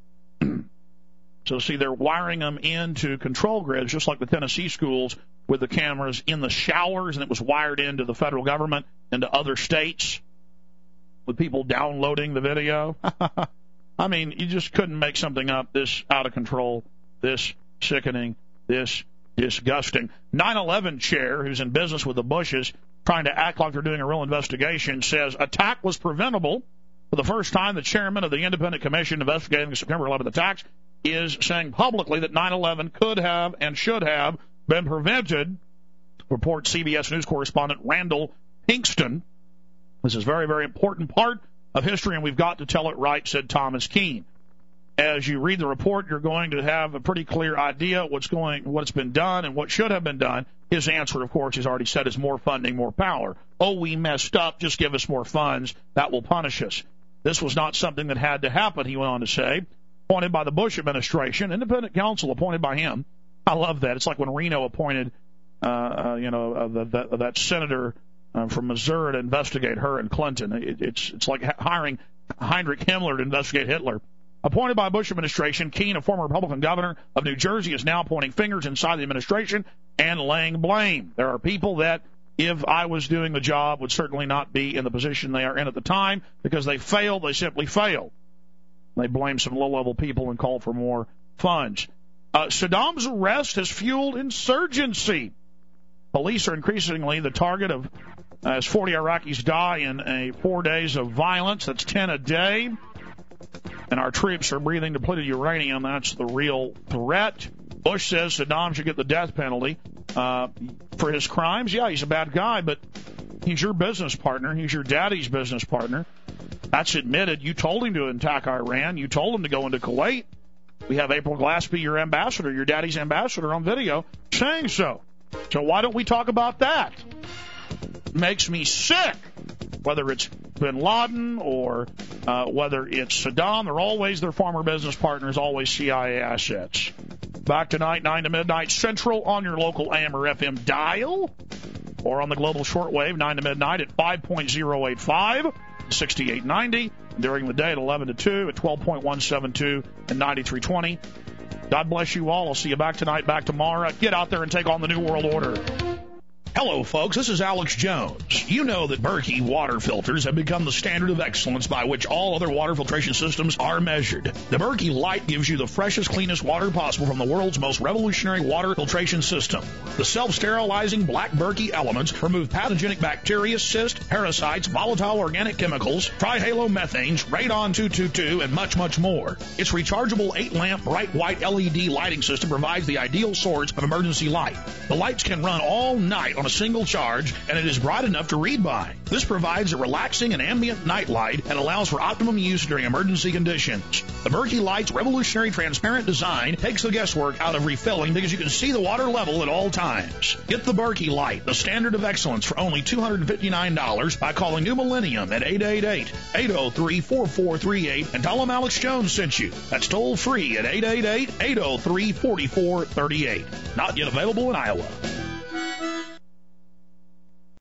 So, see, they're wiring them into control grids, just like the Tennessee schools with the cameras in the showers, and it was wired into the federal government and to other states with people downloading the video. I mean, you just couldn't make something up this out of control, this sickening, this disgusting. nine eleven chair, who's in business with the Bushes, trying to act like they're doing a real investigation, says attack was preventable. For the first time, the chairman of the independent commission investigating the September eleventh attacks is saying publicly that nine eleven could have and should have been prevented, reports C B S News correspondent Randall Pinkston. This is a very, very important part of history, and we've got to tell it right, said Thomas Keene. As you read the report, you're going to have a pretty clear idea what's going, what's been done and what should have been done. His answer, of course, he's already said, is more funding, more power. Oh, we messed up. Just give us more funds. That will punish us. This was not something that had to happen, he went on to say. Appointed by the Bush administration, independent counsel appointed by him. I love that. It's like when Reno appointed, uh, uh, you know, uh, the, the, that senator uh, from Missouri to investigate her and Clinton. It, it's it's like hiring Heinrich Himmler to investigate Hitler. Appointed by Bush administration, Keene, a former Republican governor of New Jersey, is now pointing fingers inside the administration and laying blame. There are people that, if I was doing the job, would certainly not be in the position they are in at the time because they failed. They simply failed. They blame some low-level people and call for more funds. Uh, Saddam's arrest has fueled insurgency. Police are increasingly the target of, uh, as forty Iraqis die in a four days of violence. That's ten a day. And our troops are breathing depleted uranium. That's the real threat. Bush says Saddam should get the death penalty uh, for his crimes. Yeah, he's a bad guy, but he's your business partner. He's your daddy's business partner. That's admitted. You told him to attack Iran. You told him to go into Kuwait. We have April Glaspie, your ambassador, your daddy's ambassador, on video saying so. So why don't we talk about that? It makes me sick. Whether it's bin Laden or uh, whether it's Saddam, they're always their former business partners, always C I A assets. Back tonight, nine to midnight Central on your local A M or F M dial, or on the global shortwave, nine to midnight at five point oh eight five, sixty-eight ninety. During the day at eleven to two at twelve point one seven two and ninety-three twenty. God bless you all. I'll see you back tonight, back tomorrow. Get out there and take on the New World Order. Hello, folks. This is Alex Jones. You know that Berkey water filters have become the standard of excellence by which all other water filtration systems are measured. The Berkey Light gives you the freshest, cleanest water possible from the world's most revolutionary water filtration system. The self-sterilizing black Berkey elements remove pathogenic bacteria, cysts, parasites, volatile organic chemicals, trihalomethanes, radon two twenty-two, and much, much more. Its rechargeable eight-lamp bright white L E D lighting system provides the ideal source of emergency light. The lights can run all night on a single charge, and it is bright enough to read by. This provides a relaxing and ambient night light and allows for optimum use during emergency conditions. The Berkey Light's revolutionary transparent design takes the guesswork out of refilling because you can see the water level at all times. Get the Berkey Light, the standard of excellence, for only two hundred fifty-nine dollars by calling New Millennium at eight eight eight, eight oh three, four four three eight and tell them Alex Jones sent you. That's toll free at eight eight eight, eight oh three, four four three eight. Not yet available in Iowa.